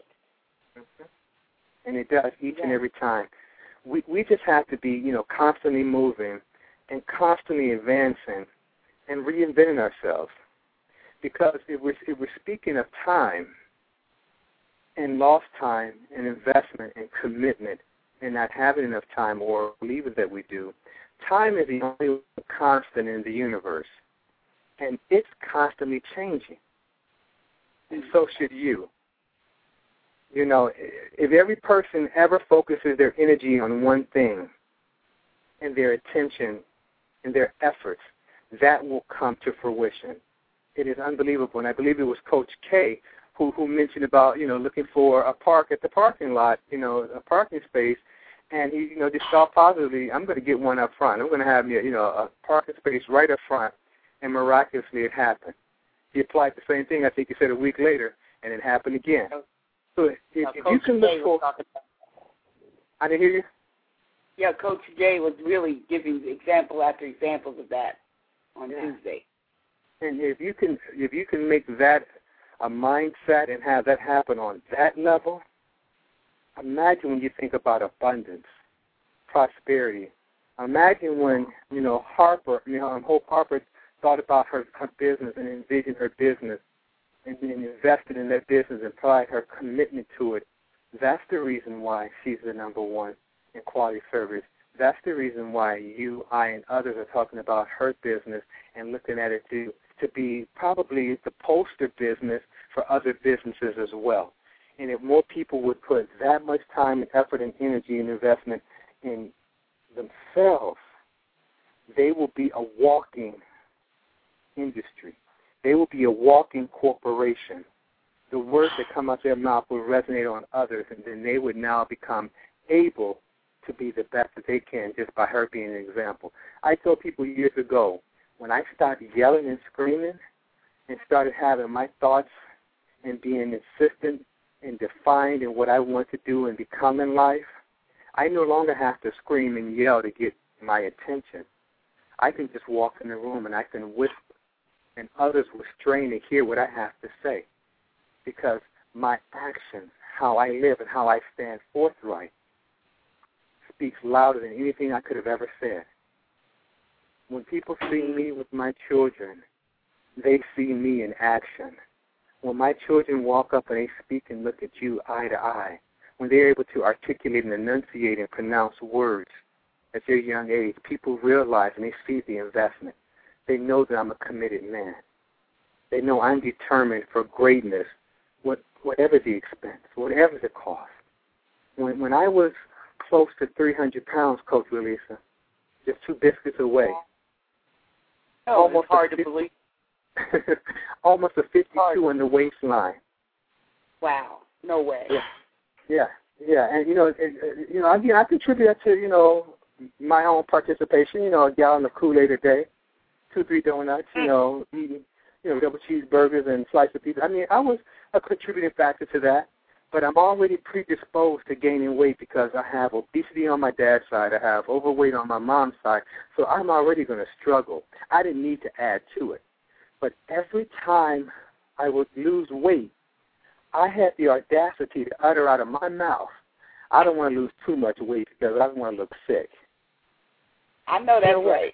And it does each and every time. We just have to be, constantly moving and constantly advancing and reinventing ourselves. Because if we're speaking of time and lost time and investment and commitment and not having enough time or believing that we do, time is the only constant in the universe. And it's constantly changing. And so should you. If every person ever focuses their energy on one thing and their attention and their efforts, that will come to fruition. It is unbelievable. And I believe it was Coach K who mentioned about, looking for a park at the parking lot, a parking space. And he, just thought positively, I'm going to get one up front. I'm going to have, a parking space right up front. And miraculously it happened. He applied the same thing, I think he said a week later, and it happened again. So if you can look for... I didn't hear you? Yeah, Coach Jay was really giving example after examples of that on Tuesday. And if you can make that a mindset and have that happen on that level, imagine when you think about abundance, prosperity. Imagine when, Hope Harper thought about her business and envisioned her business and invested in that business and applied her commitment to it. That's the reason why she's the number one in quality service. That's the reason why you, I, and others are talking about her business and looking at it to be probably the poster business for other businesses as well. And if more people would put that much time and effort and energy and investment in themselves, they will be a walking industry. They will be a walking corporation. The words that come out their mouth will resonate on others, and then they would now become able to be the best that they can just by her being an example. I told people years ago, when I started yelling and screaming and started having my thoughts and being insistent and defined in what I want to do and become in life, I no longer have to scream and yell to get my attention. I can just walk in the room and I can whisper, and others will strain to hear what I have to say, because my actions, how I live and how I stand forthright, speaks louder than anything I could have ever said. When people see me with my children, they see me in action. When my children walk up and they speak and look at you eye to eye, when they're able to articulate and enunciate and pronounce words at their young age, people realize and they see the investment. They know that I'm a committed man. They know I'm determined for greatness, whatever the expense, whatever the cost. When I was close to 300 pounds, Coach Lalisa, just 2 biscuits away. Almost hard to believe. Almost a 52 on the waistline. Wow, no way. Yeah, and again, I contribute that to my own participation. A gallon of Kool-Aid a day, 2-3 donuts. Eating double cheeseburgers and slice of pizza. I mean, I was a contributing factor to that. But I'm already predisposed to gaining weight because I have obesity on my dad's side. I have overweight on my mom's side. So I'm already going to struggle. I didn't need to add to it. But every time I would lose weight, I had the audacity to utter out of my mouth, I don't want to lose too much weight because I don't want to look sick. I know that's right.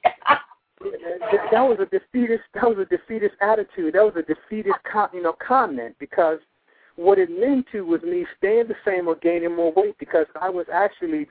That was a defeatist attitude. That was a defeatist comment because what it led to was me staying the same or gaining more weight because I was actually,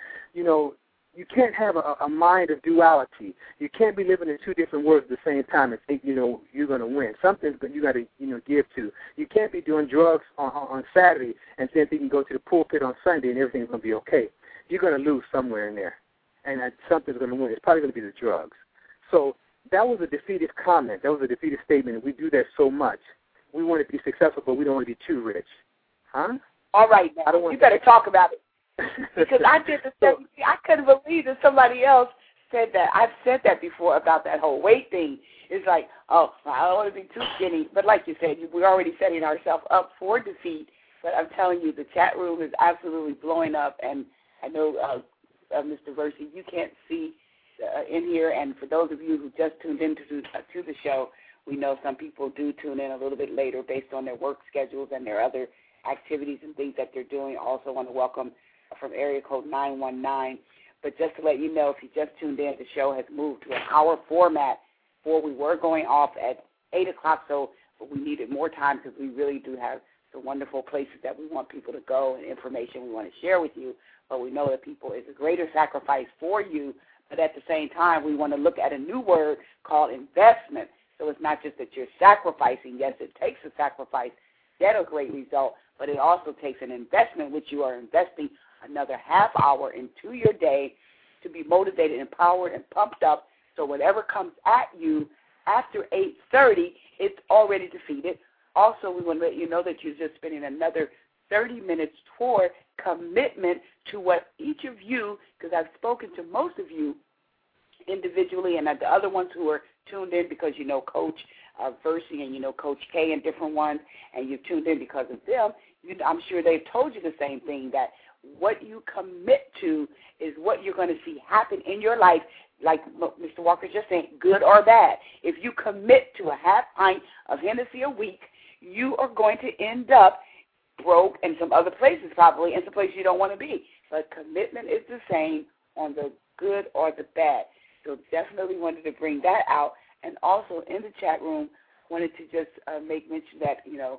you can't have a mind of duality. You can't be living in 2 different worlds at the same time and think, you're going to win. Something's you got to, give to. You can't be doing drugs on Saturday and then you can go to the pulpit on Sunday and everything's going to be okay. You're going to lose somewhere in there, and something's going to win. It's probably going to be the drugs. So that was a defeatist comment. That was a defeatist statement, and we do that so much. We want to be successful, but we don't want to be too rich. Huh? All right, now. You better talk about it. Because I did the same thing. I couldn't believe that somebody else said that. I've said that before about that whole weight thing. It's like, I don't want to be too skinny. But like you said, we're already setting ourselves up for defeat. But I'm telling you, the chat room is absolutely blowing up. And I know, Mr. Versii, you can't see in here. And for those of you who just tuned into to the show, we know some people do tune in a little bit later based on their work schedules and their other activities and things that they're doing. Also want to welcome from area code 919. But just to let you know, if you just tuned in, the show has moved to an hour format. Before we were going off at 8 o'clock, but we needed more time because we really do have some wonderful places that we want people to go and information we want to share with you. But we know that people is a greater sacrifice for you. But at the same time, we want to look at a new word called investment. So it's not just that you're sacrificing. Yes, it takes a sacrifice to get a great result, but it also takes an investment, which you are investing another half hour into your day to be motivated, empowered, and pumped up. So whatever comes at you after 8:30, it's already defeated. Also, we want to let you know that you're just spending another 30 minutes toward commitment to what each of you, because I've spoken to most of you individually and the other ones who are tuned in because you know Coach Versii and you know Coach K and different ones, and you've tuned in because of them. I'm sure they've told you the same thing, that what you commit to is what you're going to see happen in your life, like Mr. Walker just said, good or bad. If you commit to a half pint of Hennessy a week, you are going to end up broke in some other places probably, and some places you don't want to be. But commitment is the same on the good or the bad. So definitely wanted to bring that out. And also in the chat room, wanted to just make mention that,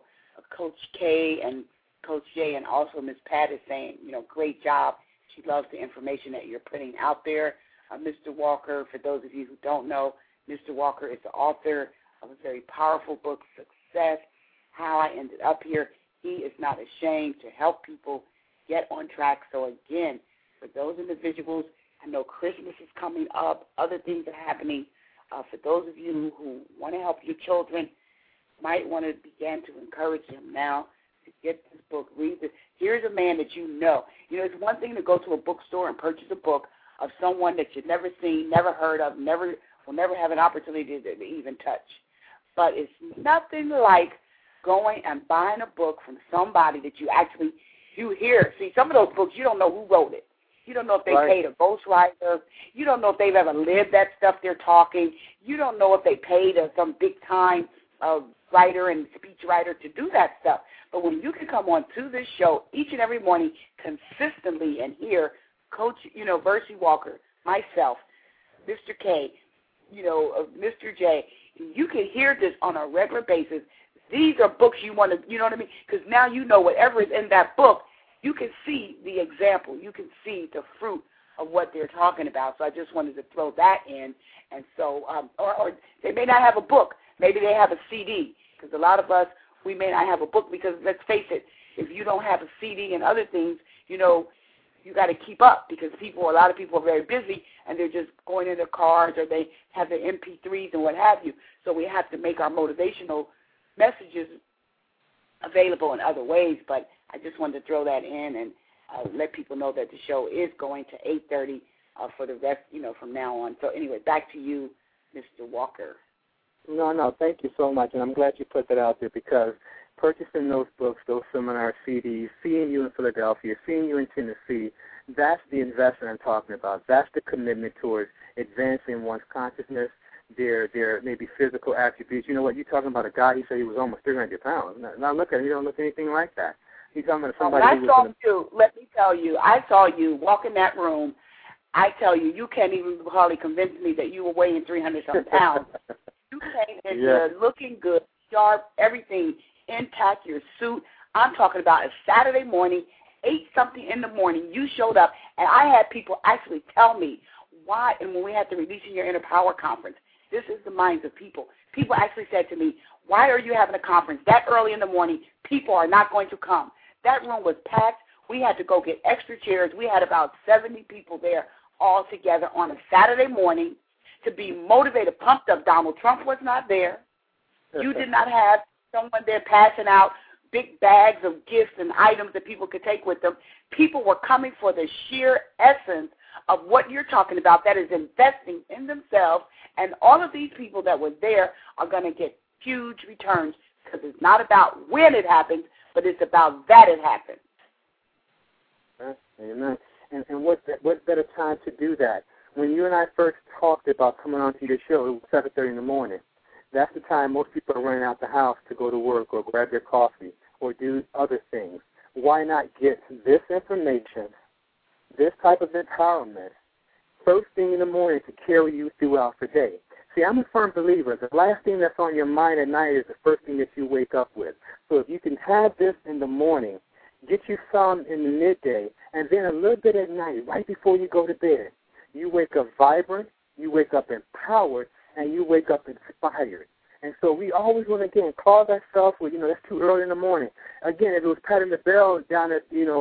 Coach K and Coach J and also Ms. Pat is saying, great job. She loves the information that you're putting out there. Mr. Walker, for those of you who don't know, Mr. Walker is the author of a very powerful book, Success, How I Ended Up Here. He is not ashamed to help people get on track. So, again, for those individuals, I know Christmas is coming up, other things are happening. For those of you who want to help your children, might want to begin to encourage them now to get this book, read this. Here's a man that you know. It's one thing to go to a bookstore and purchase a book of someone that you've never seen, never heard of, will never have an opportunity to even touch. But it's nothing like going and buying a book from somebody that you hear. See, some of those books, you don't know who wrote it. You don't know if they paid a ghostwriter. You don't know if they've ever lived that stuff they're talking. You don't know if they paid some big-time a writer and speech writer to do that stuff. But when you can come on to this show each and every morning consistently and hear Coach, Versie Walker, myself, Mr. K, Mr. J, you can hear this on a regular basis. These are books you want to, you know what I mean? Because now you know whatever is in that book, you can see the example. You can see the fruit of what they're talking about. So I just wanted to throw that in. And so, or they may not have a book. Maybe they have a CD, because a lot of us, we may not have a book because, let's face it, if you don't have a CD and other things, you got to keep up, because a lot of people are very busy and they're just going in their cars, or they have their MP3s and what have you. So we have to make our motivational messages available in other ways. But I just wanted to throw that in and let people know that the show is going to 8:30 for the rest, from now on. So anyway, back to you, Mr. Walker. No, thank you so much, and I'm glad you put that out there, because purchasing those books, those seminar CDs, seeing you in Philadelphia, seeing you in Tennessee, that's the investment I'm talking about. That's the commitment towards advancing one's consciousness, their maybe physical attributes. You know what, you're talking about a guy, he said he was almost 300 pounds. Now look at him, he don't look anything like that. You're talking about somebody who was let me tell you, I saw you walk in that room. I tell you, you can't even hardly convince me that you were weighing 300-some pounds. You came in there looking good, sharp, everything intact, your suit. I'm talking about a Saturday morning, 8-something in the morning, you showed up, and I had people actually tell me why, and when we had the Releasing Your Inner Power conference, this is the minds of people. People actually said to me, why are you having a conference that early in the morning? People are not going to come. That room was packed. We had to go get extra chairs. We had about 70 people there all together on a Saturday morning to be motivated, pumped up. Donald Trump was not there. You did not have someone there passing out big bags of gifts and items that people could take with them. People were coming for the sheer essence of what you're talking about, that is investing in themselves, and all of these people that were there are going to get huge returns, because it's not about when it happens, but it's about that it happens. Amen. And what better time to do that? When you and I first talked about coming onto your show, it was 7:30 in the morning. That's the time most people are running out the house to go to work or grab their coffee or do other things. Why not get this information, this type of empowerment, first thing in the morning to carry you throughout the day? See, I'm a firm believer. The last thing that's on your mind at night is the first thing that you wake up with. So if you can have this in the morning, get you some in the midday, and then a little bit at night, right before you go to bed, you wake up vibrant, you wake up empowered, and you wake up inspired. And so we always want to, again, call ourselves, well, that's too early in the morning. Again, if it was patting the bell down at, the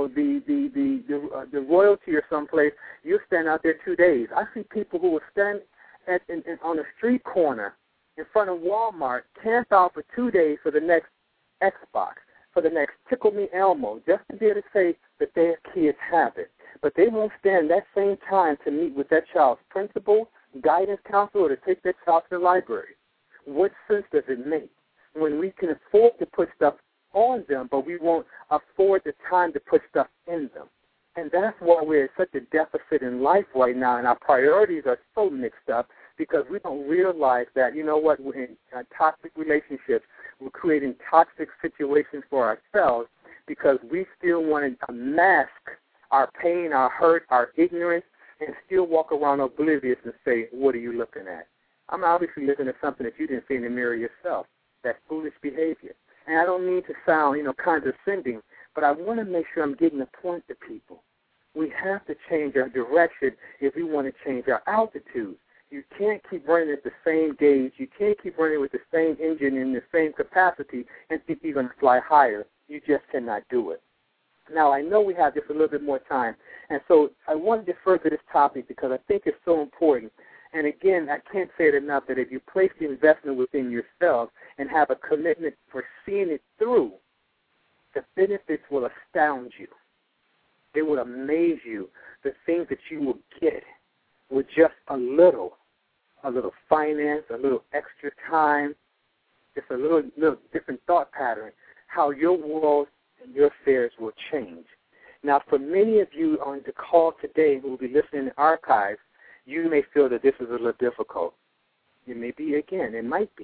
royalty or someplace, you'll stand out there 2 days. I see people who will stand on a street corner in front of Walmart, camp out for 2 days for the next Xbox, for the next Tickle Me Elmo, just to be able to say that their kids have it. But they won't stand that same time to meet with that child's principal, guidance counselor, or to take that child to the library. What sense does it make when we can afford to put stuff on them, but we won't afford the time to put stuff in them? And that's why we're at such a deficit in life right now, and our priorities are so mixed up, because we don't realize that, we're in toxic relationships. We're creating toxic situations for ourselves because we still want to mask our pain, our hurt, our ignorance, and still walk around oblivious and say, what are you looking at? I'm obviously looking at something that you didn't see in the mirror yourself. That's foolish behavior. And I don't mean to sound, condescending, but I want to make sure I'm getting the point to people. We have to change our direction if we want to change our altitude. You can't keep running at the same gauge. You can't keep running with the same engine in the same capacity and think you're going to fly higher. You just cannot do it. Now, I know we have just a little bit more time, and so I want to defer to this topic because I think it's so important. And again, I can't say it enough that if you place the investment within yourself and have a commitment for seeing it through, the benefits will astound you. It will amaze you, the things that you will get with just a little finance, a little extra time, just a little different thought pattern, how your world and your affairs will change. Now, for many of you on the call today who will be listening to archives, you may feel that this is a little difficult. It may be, again, it might be.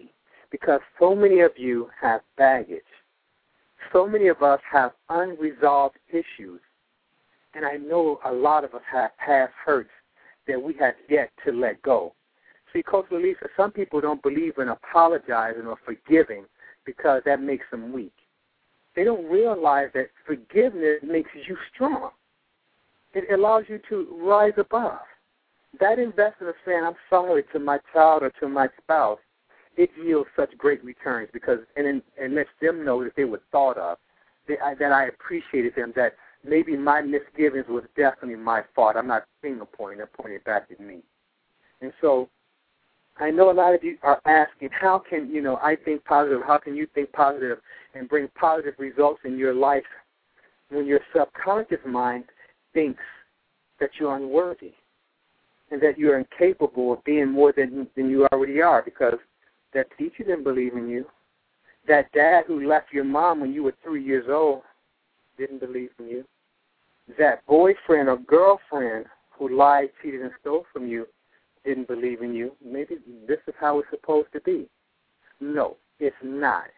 because so many of you have baggage. So many of us have unresolved issues. And I know a lot of us have past hurts that we have yet to let go. See, Coach Lisa, some people don't believe in apologizing or forgiving because that makes them weak. They don't realize that forgiveness makes you strong. It allows you to rise above. That investment of saying, I'm sorry to my child or to my spouse, it yields such great returns because and lets them know that they were thought of, that I appreciated them, that maybe my misgivings was definitely my fault. I'm not finger pointing, I'm pointing back at me. And so I know a lot of you are asking, how can, I think positive, how can you think positive and bring positive results in your life when your subconscious mind thinks that you're unworthy and that you're incapable of being more than you already are, because that teacher didn't believe in you. That dad who left your mom when you were 3 years old didn't believe in you. That boyfriend or girlfriend who lied, cheated, and stole from you didn't believe in you. Maybe this is how it's supposed to be. No, it's not.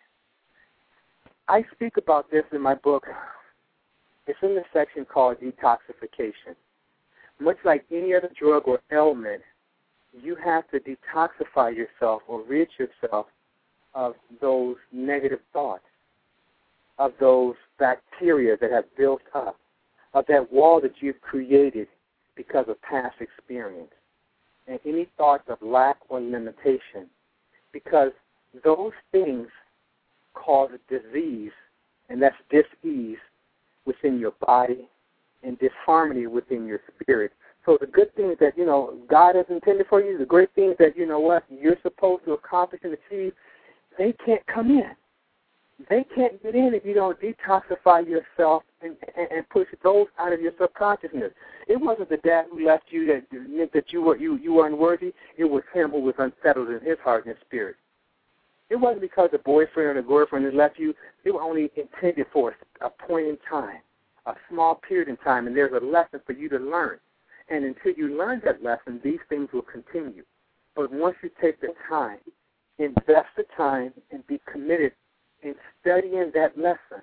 I speak about this in my book. It's in the section called detoxification. Much like any other drug or ailment, you have to detoxify yourself or rid yourself of those negative thoughts, of those bacteria that have built up, of that wall that you've created because of past experience, and any thoughts of lack or limitation, because those things cause a disease, and that's dis-ease within your body and disharmony within your spirit. So the good things that, God has intended for you, the great things that, you're supposed to accomplish and achieve, they can't come in. They can't get in if you don't detoxify yourself and push those out of your subconsciousness. It wasn't the dad who left you that you were unworthy. It was him who was unsettled in his heart and his spirit. It wasn't because the boyfriend or the girlfriend had left you. They were only intended for a point in time, a small period in time, and there's a lesson for you to learn. And until you learn that lesson, these things will continue. But once you take the time, invest the time, and be committed in studying that lesson.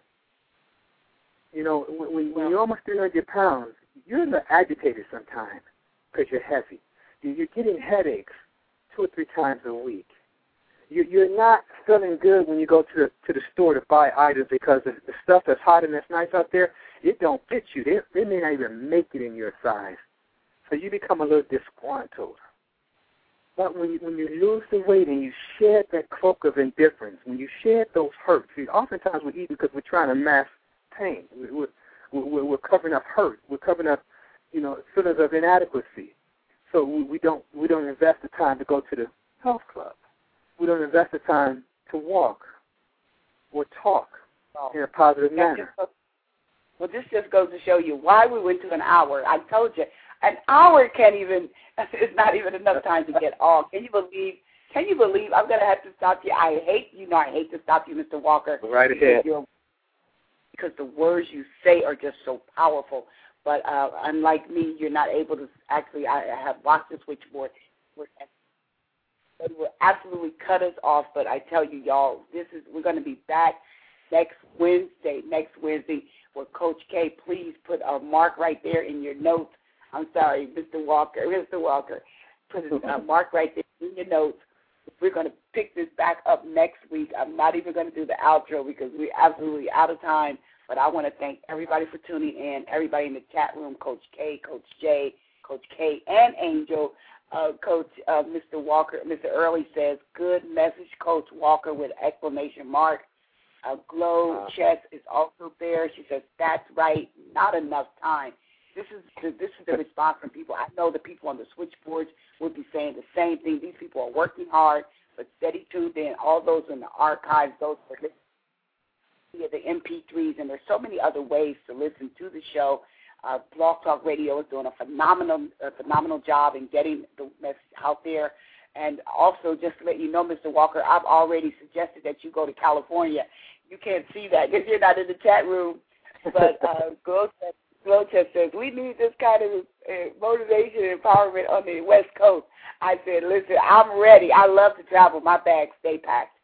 When you're almost 300 pounds, you're a little agitated sometimes because you're heavy. You're getting headaches 2 or 3 times a week. You're not feeling good when you go to the store to buy items because the stuff that's hot and that's nice out there, it don't fit you. They may not even make it in your size. So you become a little disgruntled. But when you lose the weight and you shed that cloak of indifference, when you shed those hurts, see, oftentimes we eat because we're trying to mask pain. We're covering up hurt. We're covering up, feelings of inadequacy. So we don't invest the time to go to the health club. We don't invest the time to walk or talk in a positive manner. Well, this just goes to show you why we went to an hour. I told you, an hour it's not even enough time to get all. Can you believe, I'm going to have to stop you. I hate to stop you, Mr. Walker. Right ahead. Because the words you say are just so powerful. But unlike me, you're not able to actually, I have watched the switchboard. It will absolutely cut us off, but I tell you, y'all, we're going to be back next Wednesday with Coach K. Please put a mark right there in your notes. I'm sorry, Mr. Walker, put a mark right there in your notes. We're going to pick this back up next week. I'm not even going to do the outro because we're absolutely out of time, but I want to thank everybody for tuning in, everybody in the chat room, Coach K, Coach J, Coach K, and Angel. Coach Mr. Walker, Mr. Early says, good message, Coach Walker, with exclamation mark. Glow Chess is also there. She says, that's right, not enough time. This is the response from people. I know the people on the switchboards will be saying the same thing. These people are working hard, but steady tuned in. All those in the archives, those for the MP3s, and there's so many other ways to listen to the show. Blog Talk Radio is doing a phenomenal job in getting the message out there. And also, just to let you know, Mr. Walker, I've already suggested that you go to California. You can't see that because you're not in the chat room. But Glowchest says, we need this kind of motivation and empowerment on the West Coast. I said, listen, I'm ready. I love to travel. My bags stay packed.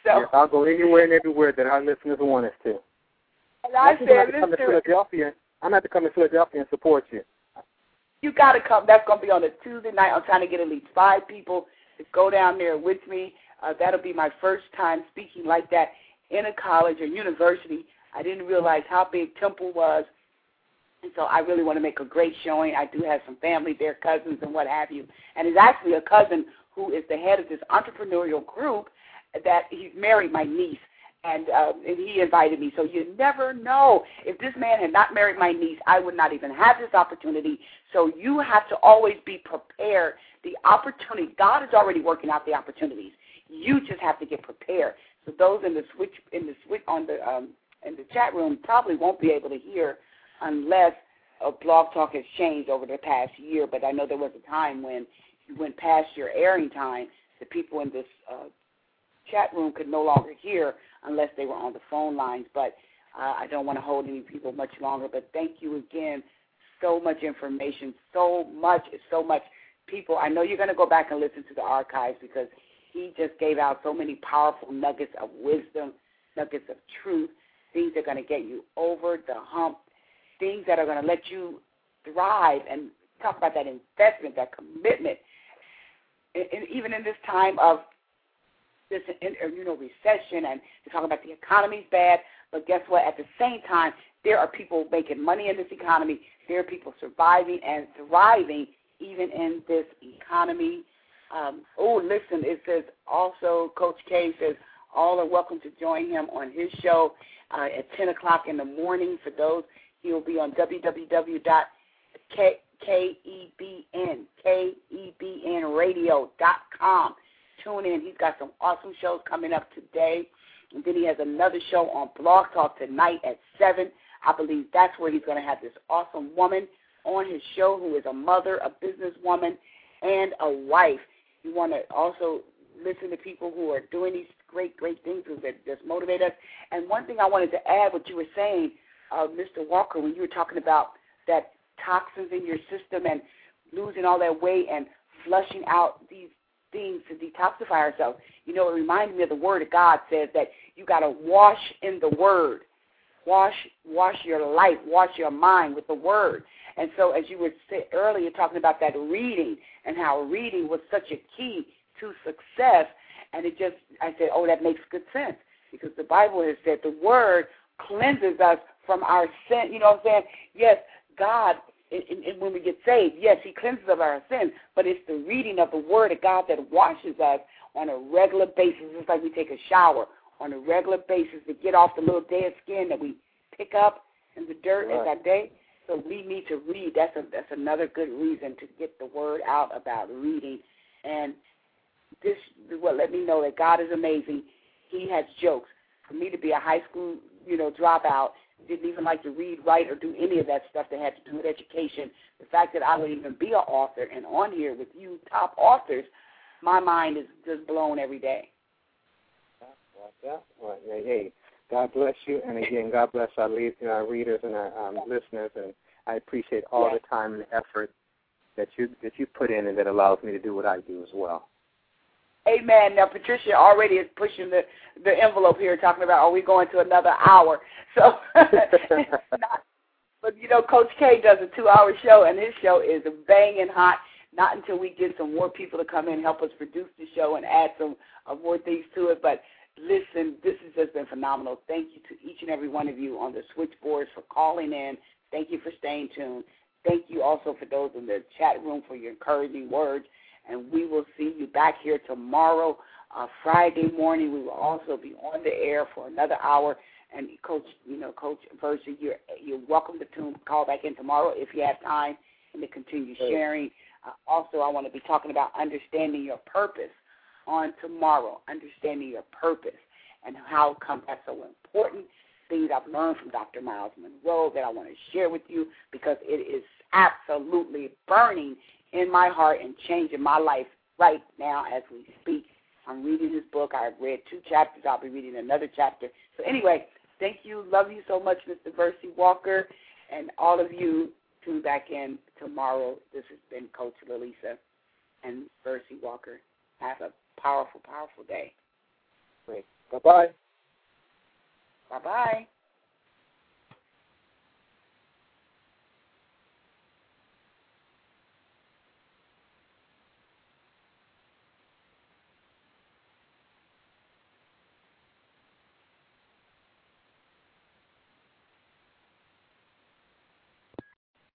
So yes, I'll go anywhere and everywhere that our listeners want us to. And I said, I'm going to come to Philadelphia and support you. You got to come. That's going to be on a Tuesday night. I'm trying to get at least 5 people to go down there with me. That'll be my first time speaking like that in a college or university. I didn't realize how big Temple was, and so I really want to make a great showing. I do have some family there, cousins and what have you, and it's actually a cousin who is the head of this entrepreneurial group that he's married my niece. And he invited me. So you never know. If this man had not married my niece, I would not even have this opportunity. So you have to always be prepared. The opportunity, God is already working out the opportunities. You just have to get prepared. So those in the chat room probably won't be able to hear unless Blog Talk has changed over the past year. But I know there was a time when you went past your airing time. The people in this chat room could no longer hear unless they were on the phone lines. But I don't want to hold any people much longer. But thank you again. So much information, so much people. I know you're going to go back and listen to the archives because he just gave out so many powerful nuggets of wisdom, nuggets of truth, things that are going to get you over the hump, things that are going to let you thrive, and talk about that investment, that commitment. And even in this time of this, recession, and they're talking about the economy's bad, but guess what? At the same time, there are people making money in this economy. There are people surviving and thriving even in this economy. Listen, it says also, Coach K says, all are welcome to join him on his show at 10 o'clock in the morning. For those, he will be on www.KEBNradio.com. Tune in. He's got some awesome shows coming up today. And then he has another show on Blog Talk tonight at 7. I believe that's where he's going to have this awesome woman on his show who is a mother, a businesswoman, and a wife. You want to also listen to people who are doing these great things that just motivate us. And one thing I wanted to add, what you were saying, Mr. Walker, when you were talking about that toxins in your system and losing all that weight and flushing out these things to detoxify ourselves. It reminded me of the Word of God says that you got to wash in the Word. Wash your life, wash your mind with the Word. And so as you were earlier talking about that reading and how reading was such a key to success, and I said, that makes good sense because the Bible has said the Word cleanses us from our sin. You know what I'm saying? Yes, God, and when we get saved, yes, he cleanses of our sins, but it's the reading of the Word of God that washes us on a regular basis. It's like we take a shower on a regular basis to get off the little dead skin that we pick up in the dirt as our day. So we need to read. That's another good reason to get the word out about reading. And this is what let me know that God is amazing. He has jokes. For me to be a high school, dropout, didn't even like to read, write, or do any of that stuff that had to do with education. The fact that I would even be an author and on here with you top authors, my mind is just blown every day. Yeah. Well, hey, God bless you, and again, God bless our readers and our listeners, and I appreciate all the time and effort that you put in, and that allows me to do what I do as well. Amen. Now, Patricia already is pushing the envelope here, talking about, are we going to another hour? So, but Coach K does a 2-hour show, and his show is banging hot. Not until we get some more people to come in and help us produce the show and add some more things to it. But listen, this has just been phenomenal. Thank you to each and every one of you on the switchboards for calling in. Thank you for staying tuned. Thank you also for those in the chat room for your encouraging words. And we will see you back here tomorrow, Friday morning. We will also be on the air for another hour. And Coach Versa, you're welcome to call back in tomorrow if you have time and to continue sharing. Also, I want to be talking about understanding your purpose on tomorrow, understanding your purpose and how come that's so important. Things I've learned from Dr. Miles Monroe that I want to share with you because it is absolutely burning in my heart and changing my life right now as we speak. I'm reading his book. I've read 2 chapters. I'll be reading another chapter. So anyway, thank you. Love you so much, Mr. Versi Walker, and all of you. Tune back in tomorrow. This has been Coach Lalisa and Versi Walker. Have a powerful, powerful day. Great. Bye-bye. Bye-bye.